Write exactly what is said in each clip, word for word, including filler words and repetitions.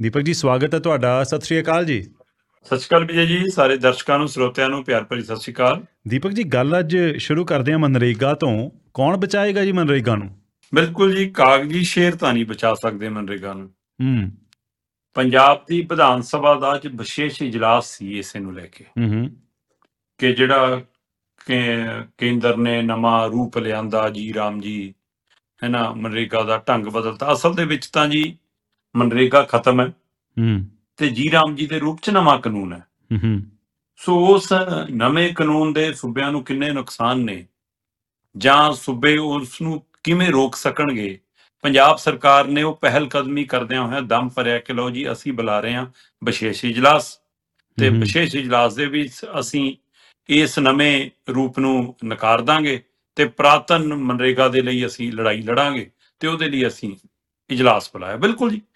ਦੀਪਕ ਜੀ, ਸਵਾਗਤ ਹੈ ਤੁਹਾਡਾ। ਸਤਿ ਸ਼੍ਰੀ ਅਕਾਲ ਜੀ। ਸਤਿ ਸ਼੍ਰੀ ਅਕਾਲ ਵਿਜੇ ਜੀ, ਸਾਰੇ ਦਰਸ਼ਕਾਂ ਨੂੰ, ਸਰੋਤਿਆਂ ਨੂੰ ਪਿਆਰ ਭਰੀ ਸਤਿ ਸ਼੍ਰੀ ਅਕਾਲ। ਦੀਪਕ ਜੀ, ਗੱਲ ਅੱਜ ਸ਼ੁਰੂ ਕਰਦੇ ਹਾਂ ਮਨਰੇਗਾ ਤੋਂ। ਕੌਣ ਬਚਾਏਗਾ ਜੀ ਮਨਰੇਗਾ ਨੂੰ? ਬਿਲਕੁਲ ਜੀ, ਕਾਗਜ਼ੀ ਸ਼ੇਰ ਤਾਂ ਨਹੀਂ ਬਚਾ ਸਕਦੇ ਮਨਰੇਗਾ ਨੂੰ। ਹੂੰ ਪੰਜਾਬ ਦੀ ਵਿਧਾਨ ਸਭਾ ਦਾ ਅੱਜ ਵਿਸ਼ੇਸ਼ ਇਜਲਾਸ ਸੀ ਇਸੇ ਨੂੰ ਲੈ ਕੇ ਹੂੰ ਹੂੰ ਕਿ ਜਿਹੜਾ ਕੇ- ਕੇਂਦਰ ਨੇ ਨਵਾਂ ਰੂਪ ਲਿਆਂਦਾ, ਜੀ ਰਾਮ ਜੀ, ਹੈ ਨਾ, ਮਨਰੇਗਾ ਦਾ ਢੰਗ ਬਦਲਤਾ। ਅਸਲ ਦੇ ਵਿੱਚ ਤਾਂ ਜੀ ਮਨਰੇਗਾ ਖਤਮ ਹੈ ਹੂੰ ਤੇ ਜੀ ਰਾਮ ਜੀ ਦੇ ਰੂਪ 'ਚ ਨਵਾਂ ਕਾਨੂੰਨ ਹੈ। ਹੂੰ ਹੂੰ ਸੋ ਉਸ ਨਵੇਂ ਕਾਨੂੰਨ ਦੇ ਸੂਬਿਆਂ ਨੂੰ ਕਿੰਨੇ ਨੁਕਸਾਨ ਨੇ ਜਾਂ ਸੂਬੇ ਉਸ ਨੂੰ ਕਿਵੇਂ ਰੋਕ ਸਕਣਗੇ, ਪੰਜਾਬ ਸਰਕਾਰ ਨੇ ਉਹ ਪਹਿਲ ਕਦਮੀ ਕਰਦਿਆਂ ਹੋਇਆ ਦਮ ਭਰਿਆ ਕਿ ਲਓ ਜੀ ਅਸੀਂ ਬੁਲਾ ਰਹੇ ਹਾਂ ਵਿਸ਼ੇਸ਼ ਇਜਲਾਸ, ਤੇ ਹੂੰ। ਵਿਸ਼ੇਸ਼ ਇਜਲਾਸ ਦੇ ਵਿੱਚ ਅਸੀਂ ਇਸ ਨਵੇਂ ਰੂਪ ਨੂੰ ਨਕਾਰ ਦਾਂਗੇ ਤੇ ਪੁਰਾਤਨ ਮਨਰੇਗਾ ਦੇ ਲਈ ਅਸੀਂ ਲੜਾਈ ਲੜਾਂਗੇ ਤੇ ਉਹਦੇ ਲਈ ਅਸੀਂ ਇਜਲਾਸ ਬੁਲਾਇਆ। ਬਿਲਕੁਲ ਜੀ,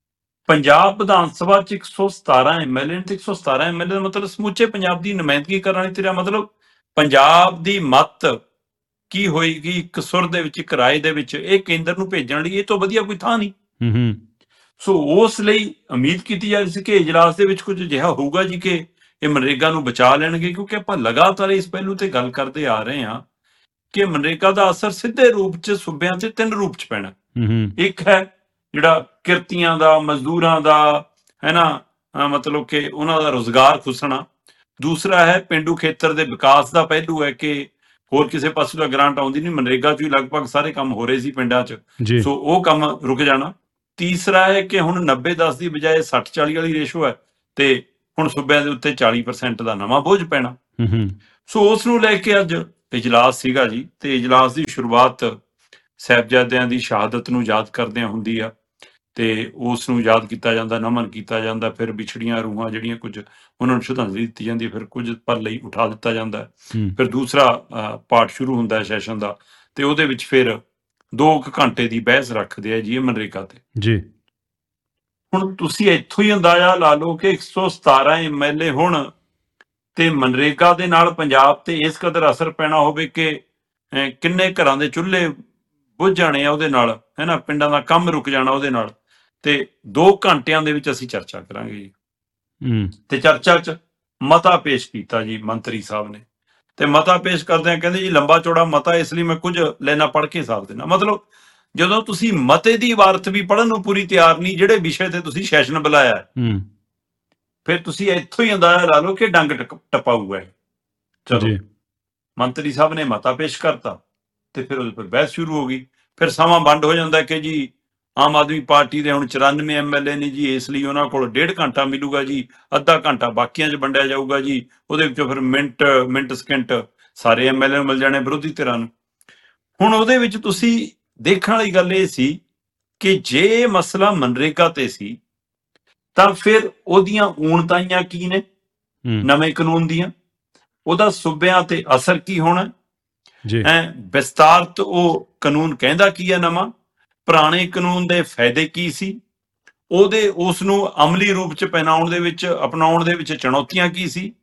ਪੰਜਾਬ ਵਿਧਾਨ ਸਭਾ 'ਚ ਇੱਕ ਸੌ ਸਤਾਰਾਂ ਐਮਐਲਏ ਨੇ ਤੇ ਇੱਕ ਸੌ ਸਤਾਰਾਂ ਐਮਐਲਏ ਦਾ ਮਤਲਬ ਸਮੁੱਚੇ ਪੰਜਾਬ ਦੀ ਨੁਮਾਇੰਦਗੀ ਕਰਨ ਵਾਲੀ, ਤੇਰਾ ਮਤਲਬ ਪੰਜਾਬ ਦੀ ਮੱਤ ਕੀ ਹੋਏਗੀ ਇੱਕ ਸੁਰ ਦੇ ਵਿੱਚ, ਇੱਕ ਰਾਏ ਦੇ ਵਿੱਚ, ਇਹ ਕੇਂਦਰ ਨੂੰ ਭੇਜਣ ਲਈ ਇਹ ਤੋਂ ਵਧੀਆ ਕੋਈ ਥਾਂ ਨਹੀਂ। ਹੂੰ ਹੂੰ ਸੋ ਉਸ ਲਈ ਉਮੀਦ ਕੀਤੀ ਜਾ ਰਹੀ ਸੀ ਕਿ ਇਜਲਾਸ ਦੇ ਵਿੱਚ ਕੁਝ ਅਜਿਹਾ ਹੋਊਗਾ ਜੀ ਕਿ ਇਹ ਮਨਰੇਗਾ ਨੂੰ ਬਚਾ ਲੈਣਗੇ, ਕਿਉਂਕਿ ਆਪਾਂ ਲਗਾਤਾਰ ਇਸ ਪਹਿਲੂ ਤੇ ਗੱਲ ਕਰਦੇ ਆ ਰਹੇ ਹਾਂ ਕਿ ਮਨਰੇਗਾ ਦਾ ਅਸਰ ਸਿੱਧੇ ਰੂਪ 'ਚ ਸੂਬਿਆਂ 'ਚ ਤਿੰਨ ਰੂਪ 'ਚ ਪੈਣਾ। ਹੂੰ ਹੂੰ ਇੱਕ ਹੈ ਜਿਹੜਾ ਕਿਰਤੀਆਂ ਦਾ, ਮਜ਼ਦੂਰਾਂ ਦਾ, ਹੈ ਨਾ, ਅਹ ਮਤਲਬ ਕਿ ਉਹਨਾਂ ਦਾ ਰੁਜ਼ਗਾਰ ਖੁੱਸਣਾ। ਦੂਸਰਾ ਹੈ ਪਿੰਡੂ ਖੇਤਰ ਦੇ ਵਿਕਾਸ ਦਾ ਪਹਿਲੂ ਹੈ ਕਿ ਹੋਰ ਕਿਸੇ ਪਾਸੇ ਦਾ ਗ੍ਰਾਂਟ ਆਉਂਦੀ ਨਹੀਂ, ਮਨਰੇਗਾ 'ਚ ਵੀ ਲਗਭਗ ਸਾਰੇ ਕੰਮ ਹੋ ਰਹੇ ਸੀ ਪਿੰਡਾਂ 'ਚ, ਜੀ। ਸੋ ਉਹ ਕੰਮ ਰੁਕ ਜਾਣਾ। ਤੀਸਰਾ ਹੈ ਕਿ ਹੁਣ ਨੱਬੇ ਦਸ ਦੀ ਬਜਾਏ ਸੱਠ ਚਾਲੀ ਵਾਲੀ ਰੇਸ਼ੋ ਹੈ ਤੇ ਹੁਣ ਸੂਬਿਆਂ ਦੇ ਉੱਤੇ ਚਾਲੀ ਪਰਸੈਂਟ ਦਾ ਨਵਾਂ ਬੋਝ ਪੈਣਾ। ਹੂੰ ਹੂੰ ਸੋ ਉਸ ਨੂੰ ਲੈ ਕੇ ਅੱਜ ਇਜਲਾਸ ਸੀਗਾ ਜੀ, ਤੇ ਇਜਲਾਸ ਦੀ ਸ਼ੁਰੂਆਤ ਸਾਹਿਬਜ਼ਾਦਿਆਂ ਦੀ ਸ਼ਹਾਦਤ ਨੂੰ ਯਾਦ ਕਰਦਿਆਂ ਹੁੰਦੀ ਆ ਤੇ ਉਸ ਨੂੰ ਯਾਦ ਕੀਤਾ ਜਾਂਦਾ, ਨਮਨ ਕੀਤਾ ਜਾਂਦਾ। ਫਿਰ ਵਿਛੜੀਆਂ ਰੂਹਾਂ ਜਿਹੜੀਆਂ ਕੁਝ ਉਹਨਾਂ ਨੂੰ ਸ਼ਰਧਾਂਜਲੀ ਦਿੱਤੀ ਜਾਂਦੀ ਹੈ, ਫਿਰ ਕੁਝ ਪਲ ਲਈ ਉਠਾ ਦਿੱਤਾ ਜਾਂਦਾ ਹੈ। ਹੂੰ ਫਿਰ ਦੂਸਰਾ ਅਹ, ਪਾਠ ਸ਼ੁਰੂ ਹੁੰਦਾ ਹੈ ਸੈਸ਼ਨ ਦਾ, ਤੇ ਉਹਦੇ ਵਿੱਚ ਫਿਰ ਦੋ ਕੁ ਘੰਟੇ ਦੀ ਬਹਿਸ ਰੱਖਦੇ ਆ ਜੀ ਇਹ ਮਨਰੇਗਾ ਤੇ। ਜੀ। ਹੁਣ ਤੁਸੀਂ ਇੱਥੋਂ ਹੀ ਅੰਦਾਜ਼ਾ ਲਾ ਲਓ ਕਿ ਇੱਕ ਸੌ ਸਤਾਰਾਂ ਐਮਐਲਏ ਹੁਣ ਤੇ ਮਨਰੇਗਾ ਦੇ ਨਾਲ ਪੰਜਾਬ ਤੇ ਇਸ ਕਦਰ ਅਸਰ ਪੈਣਾ ਹੋਵੇ ਕਿ ਅਹ, ਕਿੰਨੇ ਘਰਾਂ ਦੇ ਚੁੱਲ੍ਹੇ ਬੁੱਝ ਜਾਣੇ ਆ ਉਹਦੇ ਨਾਲ, ਹੈ ਨਾ, ਪਿੰਡਾਂ ਦਾ ਕੰਮ ਰੁਕ ਜਾਣਾ ਉਹਦੇ ਨਾਲ। ਤੇ ਦੋ ਘੰਟਿਆਂ ਦੇ ਵਿੱਚ ਅਸੀਂ ਚਰਚਾ ਕਰਾਂਗੇ ਜੀ। ਹੂੰ ਤੇ ਚਰਚਾ 'ਚ ਮਤਾ ਪੇਸ਼ ਕੀਤਾ ਜੀ ਮੰਤਰੀ ਸਾਹਿਬ ਨੇ, ਤੇ ਮਤਾ ਪੇਸ਼ ਕਰਦਿਆਂ ਕਹਿੰਦੇ ਜੀ ਲੰਬਾ ਚੌੜਾ ਮਤਾ, ਇਸ ਲਈ ਮੈਂ ਕੁਝ ਲਾਈਨਾਂ ਪੜ੍ਹ ਕੇ ਹਿਸਾਬ ਦੇਣਾ। ਮਤਲਬ ਜਦੋਂ ਤੁਸੀਂ ਮਤੇ ਦੀ ਇਬਾਰਤ ਵੀ ਪੜ੍ਹਨ ਨੂੰ ਪੂਰੀ ਤਿਆਰ ਨਹੀਂ, ਜਿਹੜੇ ਵਿਸ਼ੇ ਤੇ ਤੁਸੀਂ ਸੈਸ਼ਨ ਬੁਲਾਇਆ ਹੈ, ਹੂੰ ਫਿਰ ਤੁਸੀਂ ਇੱਥੋਂ ਹੀ ਅੰਦਾਜ਼ਾ ਲਾ ਲਓ ਕਿ ਡੰਗ ਟਕ- ਟਪਾਊਗਾ ਇਹ। ਚਲੋ, ਜੀ। ਮੰਤਰੀ ਸਾਹਿਬ ਨੇ ਮਤਾ ਪੇਸ਼ ਕਰਤਾ ਤੇ ਫਿਰ ਉਹਦੇ ਪਰ ਬਹਿਸ ਸ਼ੁਰੂ ਹੋ ਗਈ। ਫਿਰ ਸਮਾਂ ਵੰਡ ਹੋ ਜਾਂਦਾ ਕਿ ਜੀ ਆਮ ਆਦਮੀ ਪਾਰਟੀ ਦੇ ਹੁਣ ਚੁਰਾਨਵੇਂ ਐਮਐਲਏ ਨੇ ਜੀ, ਇਸ ਲਈ ਉਹਨਾਂ ਕੋਲ ਡੇਢ ਘੰਟਾ ਮਿਲੂਗਾ ਜੀ, ਅੱਧਾ ਘੰਟਾ ਬਾਕੀਆਂ 'ਚ ਵੰਡਿਆ ਜਾਊਗਾ ਜੀ। ਉਹਦੇ ਵਿੱਚੋਂ ਫਿਰ ਮਿੰਟ ਮਿੰਟ ਸਕਿੰਟ ਸਾਰੇ ਐਮਐਲਏ ਨੂੰ ਮਿਲ ਜਾਣੇ, ਵਿਰੋਧੀ ਧਿਰਾਂ ਨੂੰ। ਹੁਣ ਉਹਦੇ ਵਿੱਚ ਤੁਸੀਂ ਦੇਖਣ ਵਾਲੀ ਗੱਲ ਇਹ ਸੀ ਕਿ ਜੇ ਮਸਲਾ ਮਨਰੇਗਾ ਤੇ ਸੀ ਤਾਂ ਫਿਰ ਉਹਦੀਆਂ ਊਣਤਾਈਆਂ ਕੀ ਨੇ ਹੂੰ ਨਵੇਂ ਕਾਨੂੰਨ ਦੀਆਂ, ਉਹਦਾ ਸੂਬਿਆਂ ਤੇ ਅਸਰ ਕੀ ਹੋਣਾ, ਜੀ। ਐ ਵਿਸਤਾਰਤ ਉਹ ਕਾਨੂੰਨ ਕਹਿੰਦਾ ਕੀ ਹੈ ਨਵਾਂ, ਪੁਰਾਣੇ ਕਾਨੂੰਨ ਦੇ ਫਾਇਦੇ ਕੀ ਸੀ, ਉਹਦੇ ਉਸ ਨੂੰ ਅਮਲੀ ਰੂਪ ਚ ਪਹਿਨਾਉਣ ਦੇ ਵਿੱਚ, ਅਪਣਾਉਣ ਦੇ ਵਿੱਚ ਚੁਣੌਤੀਆਂ ਕੀ ਸੀ।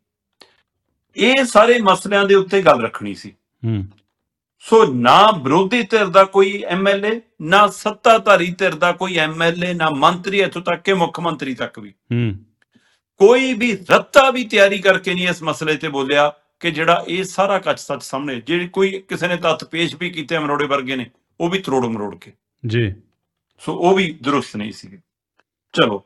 ਇਹ ਸਾਰੇ ਮਸਲਿਆਂ ਦੇ ਉੱਤੇ ਗੱਲ ਰੱਖਣੀ ਸੀ। ਹੂੰ ਸੋ ਨਾ ਵਿਰੋਧੀ ਧਿਰ ਦਾ ਕੋਈ ਐਮਐਲਏ, ਨਾ ਸੱਤਾਧਾਰੀ ਧਿਰ ਦਾ ਕੋਈ ਐਮਐਲਏ, ਨਾ ਮੰਤਰੀ, ਇੱਥੋਂ ਤੱਕ ਕਿ ਮੁੱਖ ਮੰਤਰੀ ਤੱਕ ਵੀ ਹੂੰ ਕੋਈ ਵੀ ਰੱਤਾ ਵੀ ਤਿਆਰੀ ਕਰਕੇ ਨਹੀਂ ਇਸ ਮਸਲੇ ਤੇ ਬੋਲਿਆ ਕਿ ਜਿਹੜਾ ਇਹ ਸਾਰਾ ਕੱਚ ਸੱਚ ਸਾਹਮਣੇ, ਜਿਹੜੇ ਕੋਈ ਕਿਸੇ ਨੇ ਤੱਥ ਪੇਸ਼ ਵੀ ਕੀਤੇ ਮਰੋੜੇ ਵਰਗੇ ਨੇ, ਉਹ ਵੀ ਤਰੋੜ ਮਰੋੜ ਕੇ, ਜੀ। ਸੋ ਉਹ ਵੀ ਦਰੁਸਤ ਨਹੀਂ ਸੀਗੇ। ਚਲੋ,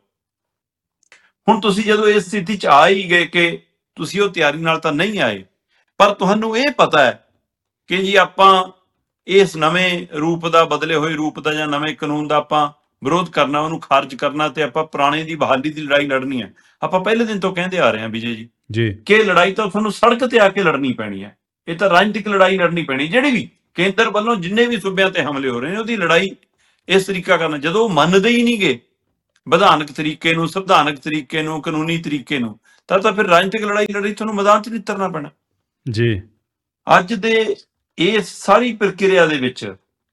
ਹੁਣ ਤੁਸੀਂ ਜਦੋਂ ਇਸ ਸਥਿਤੀ 'ਚ ਆ ਹੀ ਗਏ ਕਿ ਤੁਸੀਂ ਉਹ ਤਿਆਰੀ ਨਾਲ ਤਾਂ ਨਹੀਂ ਆਏ, ਪਰ ਤੁਹਾਨੂੰ ਇਹ ਪਤਾ ਹੈ ਕਿ ਜੀ ਆਪਾਂ ਇਸ ਨਵੇਂ ਰੂਪ ਦਾ, ਬਦਲੇ ਹੋਏ ਰੂਪ ਦਾ ਜਾਂ ਨਵੇਂ ਕਾਨੂੰਨ ਦਾ ਆਪਾਂ ਵਿਰੋਧ ਕਰਨਾ, ਉਹਨੂੰ ਖਾਰਜ ਕਰਨਾ, ਤੇ ਆਪਾਂ ਪੁਰਾਣੇ ਦੀ ਬਹਾਲੀ ਦੀ ਲੜਾਈ ਲੜਨੀ ਹੈ। ਆਪਾਂ ਪਹਿਲੇ ਦਿਨ ਤੋਂ ਕਹਿੰਦੇ ਆ ਰਹੇ ਹਾਂ ਵਿਜੇ ਜੀ ਜੀ। ਕਿ ਇਹ ਲੜਾਈ ਤਾਂ ਤੁਹਾਨੂੰ ਸੜਕ ਤੇ ਆ ਕੇ ਲੜਨੀ ਪੈਣੀ ਹੈ। ਇਹ ਤਾਂ ਰਾਜਨੀਤਿਕ ਲੜਾਈ ਲੜਨੀ ਪੈਣੀ, ਜਿਹੜੀ ਵੀ ਕੇਂਦਰ ਵੱਲੋਂ ਜਿੰਨੇ ਵੀ ਸੂਬਿਆਂ ਤੇ ਹਮਲੇ ਹੋ ਰਹੇ ਨੇ ਉਹਦੀ ਲੜਾਈ ਇਸ ਤਰੀਕਾ ਕਰਨਾ। ਜਦੋਂ ਉਹ ਮੰਨਦੇ ਹੀ ਨਹੀਂ ਗੇ ਵਿਧਾਨਕ ਤਰੀਕੇ ਨੂੰ, ਸੰਵਿਧਾਨਕ ਤਰੀਕੇ ਨੂੰ, ਕਾਨੂੰਨੀ ਤਰੀਕੇ ਨੂੰ, ਤਾਂ ਤਾਂ ਫਿਰ ਰਾਜਨੀਤਿਕ ਲੜਾਈ ਲੜੀ ਤੁਹਾਨੂੰ ਮੈਦਾਨ 'ਚ ਨਹੀਂ ਉਤਰਨਾ ਪੈਣਾ ਜੀ। ਅੱਜ ਦੇ ਇਸ ਸਾਰੀ ਪ੍ਰਕਿਰਿਆ ਦੇ ਵਿੱਚ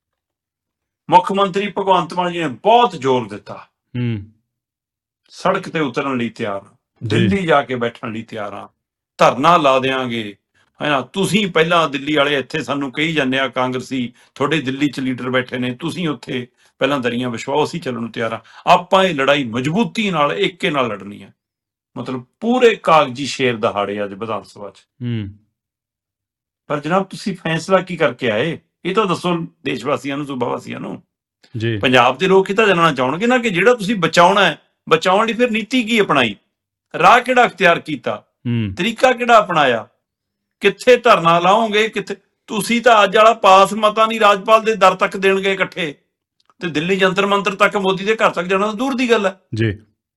ਮੁੱਖ ਮੰਤਰੀ ਭਗਵੰਤ ਮਾਨ ਜੀ ਨੇ ਬਹੁਤ ਜ਼ੋਰ ਦਿੱਤਾ, ਹੂੰ ਸੜਕ ਤੇ ਉਤਰਨ ਲਈ ਤਿਆਰ ਹਾਂ, ਦਿੱਲੀ ਜਾ ਕੇ ਬੈਠਣ ਲਈ ਤਿਆਰ ਹਾਂ, ਧਰਨਾ ਲਾ ਦਿਆਂਗੇ, ਹੈ ਨਾ। ਤੁਸੀਂ ਪਹਿਲਾਂ ਦਿੱਲੀ ਵਾਲੇ ਇੱਥੇ ਸਾਨੂੰ ਕਹੀ ਜਾਂਦੇ ਆ ਕਾਂਗਰਸੀ, ਤੁਹਾਡੇ ਦਿੱਲੀ 'ਚ ਲੀਡਰ ਬੈਠੇ ਨੇ, ਤੁਸੀਂ ਉੱਥੇ ਪਹਿਲਾਂ ਦਰੀਆਂ ਵਿਛਵਾਓ, ਅਸੀਂ ਚੱਲਣ ਨੂੰ ਤਿਆਰ ਆ। ਆਪਾਂ ਇਹ ਲੜਾਈ ਮਜ਼ਬੂਤੀ ਨਾਲ ਏਕੇ ਨਾਲ ਲੜਨੀ ਹੈ, ਮਤਲਬ ਪੂਰੇ ਕਾਗਜ਼ੀ ਸ਼ੇਰ ਦਹਾੜੇ ਅੱਜ ਵਿਧਾਨ ਸਭਾ 'ਚ। ਹੂੰ ਪਰ ਜਨਾਬ ਤੁਸੀਂ ਫੈਸਲਾ ਕੀ ਕਰਕੇ ਆਏ, ਇਹ ਤਾਂ ਦੱਸੋ ਦੇਸ਼ ਵਾਸੀਆਂ ਨੂੰ, ਸੂਬਾ ਵਾਸੀਆਂ ਨੂੰ। ਜੀ ਪੰਜਾਬ ਦੇ ਲੋਕ ਇਹ ਤਾਂ ਜਾਣਨਾ ਚਾਹਣਗੇ ਨਾ ਕਿ ਜਿਹੜਾ ਤੁਸੀਂ ਬਚਾਉਣਾ ਹੈ, ਬਚਾਉਣ ਲਈ ਫਿਰ ਨੀਤੀ ਕੀ ਅਪਣਾਈ, ਰਾਹ ਕਿਹੜਾ ਅਖਤਿਆਰ ਕੀਤਾ, ਹੂੰ ਤਰੀਕਾ ਕਿਹੜਾ ਅਪਣਾਇਆ, ਕਿੱਥੇ ਧਰਨਾ ਲਾਓਗੇ, ਕਿੱਥੇ। ਤੁਸੀਂ ਤਾਂ ਅੱਜ ਵਾਲਾ ਪਾਸ ਮਤਾ ਨਹੀਂ ਰਾਜਪਾਲ ਦੇ ਦਰ ਤੱਕ ਦੇਣਗੇ ਇਕੱਠੇ, ਤੇ ਦਿੱਲੀ ਜੰਤਰ ਮੰਤਰ ਤੱਕ ਮੋਦੀ ਦੇ ਘਰ ਤੱਕ ਜਾਣਾ ਤਾਂ ਦੂਰ ਦੀ ਗੱਲ ਹੈ। ਜੀ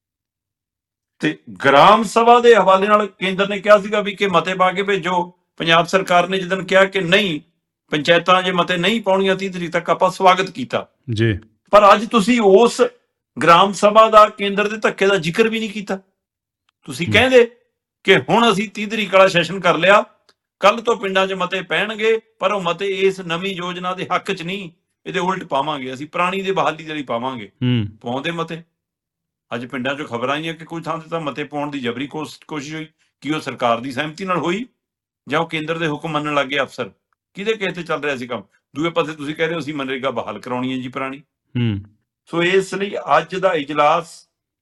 ਤੇ ਗ੍ਰਾਮ ਸਭਾ ਦੇ ਹਵਾਲੇ ਨਾਲ ਕੇਂਦਰ ਨੇ ਕਿਹਾ ਸੀਗਾ ਵੀ ਕਿ ਮਤੇ ਪਾ ਕੇ ਭੇਜੋ। ਪੰਜਾਬ ਸਰਕਾਰ ਨੇ ਜਦੋਂ ਕਿਹਾ ਕਿ ਨਹੀਂ, ਪੰਚਾਇਤਾਂ ਜੇ ਮਤੇ ਨਹੀਂ ਪਾਉਣੀਆਂ ਤੀਹ ਤਰੀਕ ਤੱਕ, ਆਪਾਂ ਸਵਾਗਤ ਕੀਤਾ। ਜੀ ਪਰ ਅੱਜ ਤੁਸੀਂ ਉਸ ਗ੍ਰਾਮ ਸਭਾ ਦਾ ਕੇਂਦਰ ਦੇ ਧੱਕੇ ਦਾ ਜ਼ਿਕਰ ਵੀ ਨਹੀਂ ਕੀਤਾ। ਤੁਸੀਂ ਹੂੰ। ਕਹਿੰਦੇ ਕਿ ਹੁਣ ਅਸੀਂ ਤੀਹ ਤਰੀਕ ਵਾਲਾ ਸੈਸ਼ਨ ਕਰ ਲਿਆ, ਕੱਲ ਤੋਂ ਪਿੰਡਾਂ 'ਚ ਮਤੇ ਪੈਣਗੇ, ਪਰ ਉਹ ਮਤੇ ਇਸ ਨਵੀਂ ਯੋਜਨਾ ਦੇ ਹੱਕ 'ਚ ਨਹੀਂ, ਇਹਦੇ ਉਲਟ ਪਾਵਾਂਗੇ, ਅਸੀਂ ਪੁਰਾਣੀ ਦੇ ਬਹਾਲੀ ਦੇ ਲਈ ਪਾਵਾਂਗੇ। ਹੂੰ ਪਾਉਂਦੇ ਮਤੇ। ਅੱਜ ਪਿੰਡਾਂ 'ਚੋਂ ਖਬਰਾਂ ਆਈਆਂ ਕਿ ਕੋਈ ਥਾਂ ਤੇ ਤਾਂ ਮਤੇ ਪਾਉਣ ਦੀ ਜਬਰੀ ਕੋਸ਼- ਕੋਸ਼ਿਸ਼ ਹੋਈ। ਕੀ ਉਹ ਸਰਕਾਰ ਦੀ ਸਹਿਮਤੀ ਨਾਲ ਹੋਈ ਜਾਂ ਉਹ ਕੇਂਦਰ ਦੇ ਹੁਕਮ ਮੰਨਣ ਲੱਗ ਗਏ ਅਫਸਰ? ਕਿਹਦੇ ਕਹੇ ਤੇ ਚੱਲ ਰਿਹਾ ਸੀ ਕੰਮ? ਦੂਏ ਪਾਸੇ ਤੁਸੀਂ ਕਹਿ ਰਹੇ ਹੋ ਅਸੀਂ ਮਨਰੇਗਾ ਬਹਾਲ ਕਰਾਉਣੀ ਹੈ ਜੀ ਪੁਰਾਣੀ। ਹੂੰ ਸੋ ਇਸ ਲਈ ਅੱਜ ਦਾ ਇਜਲਾਸ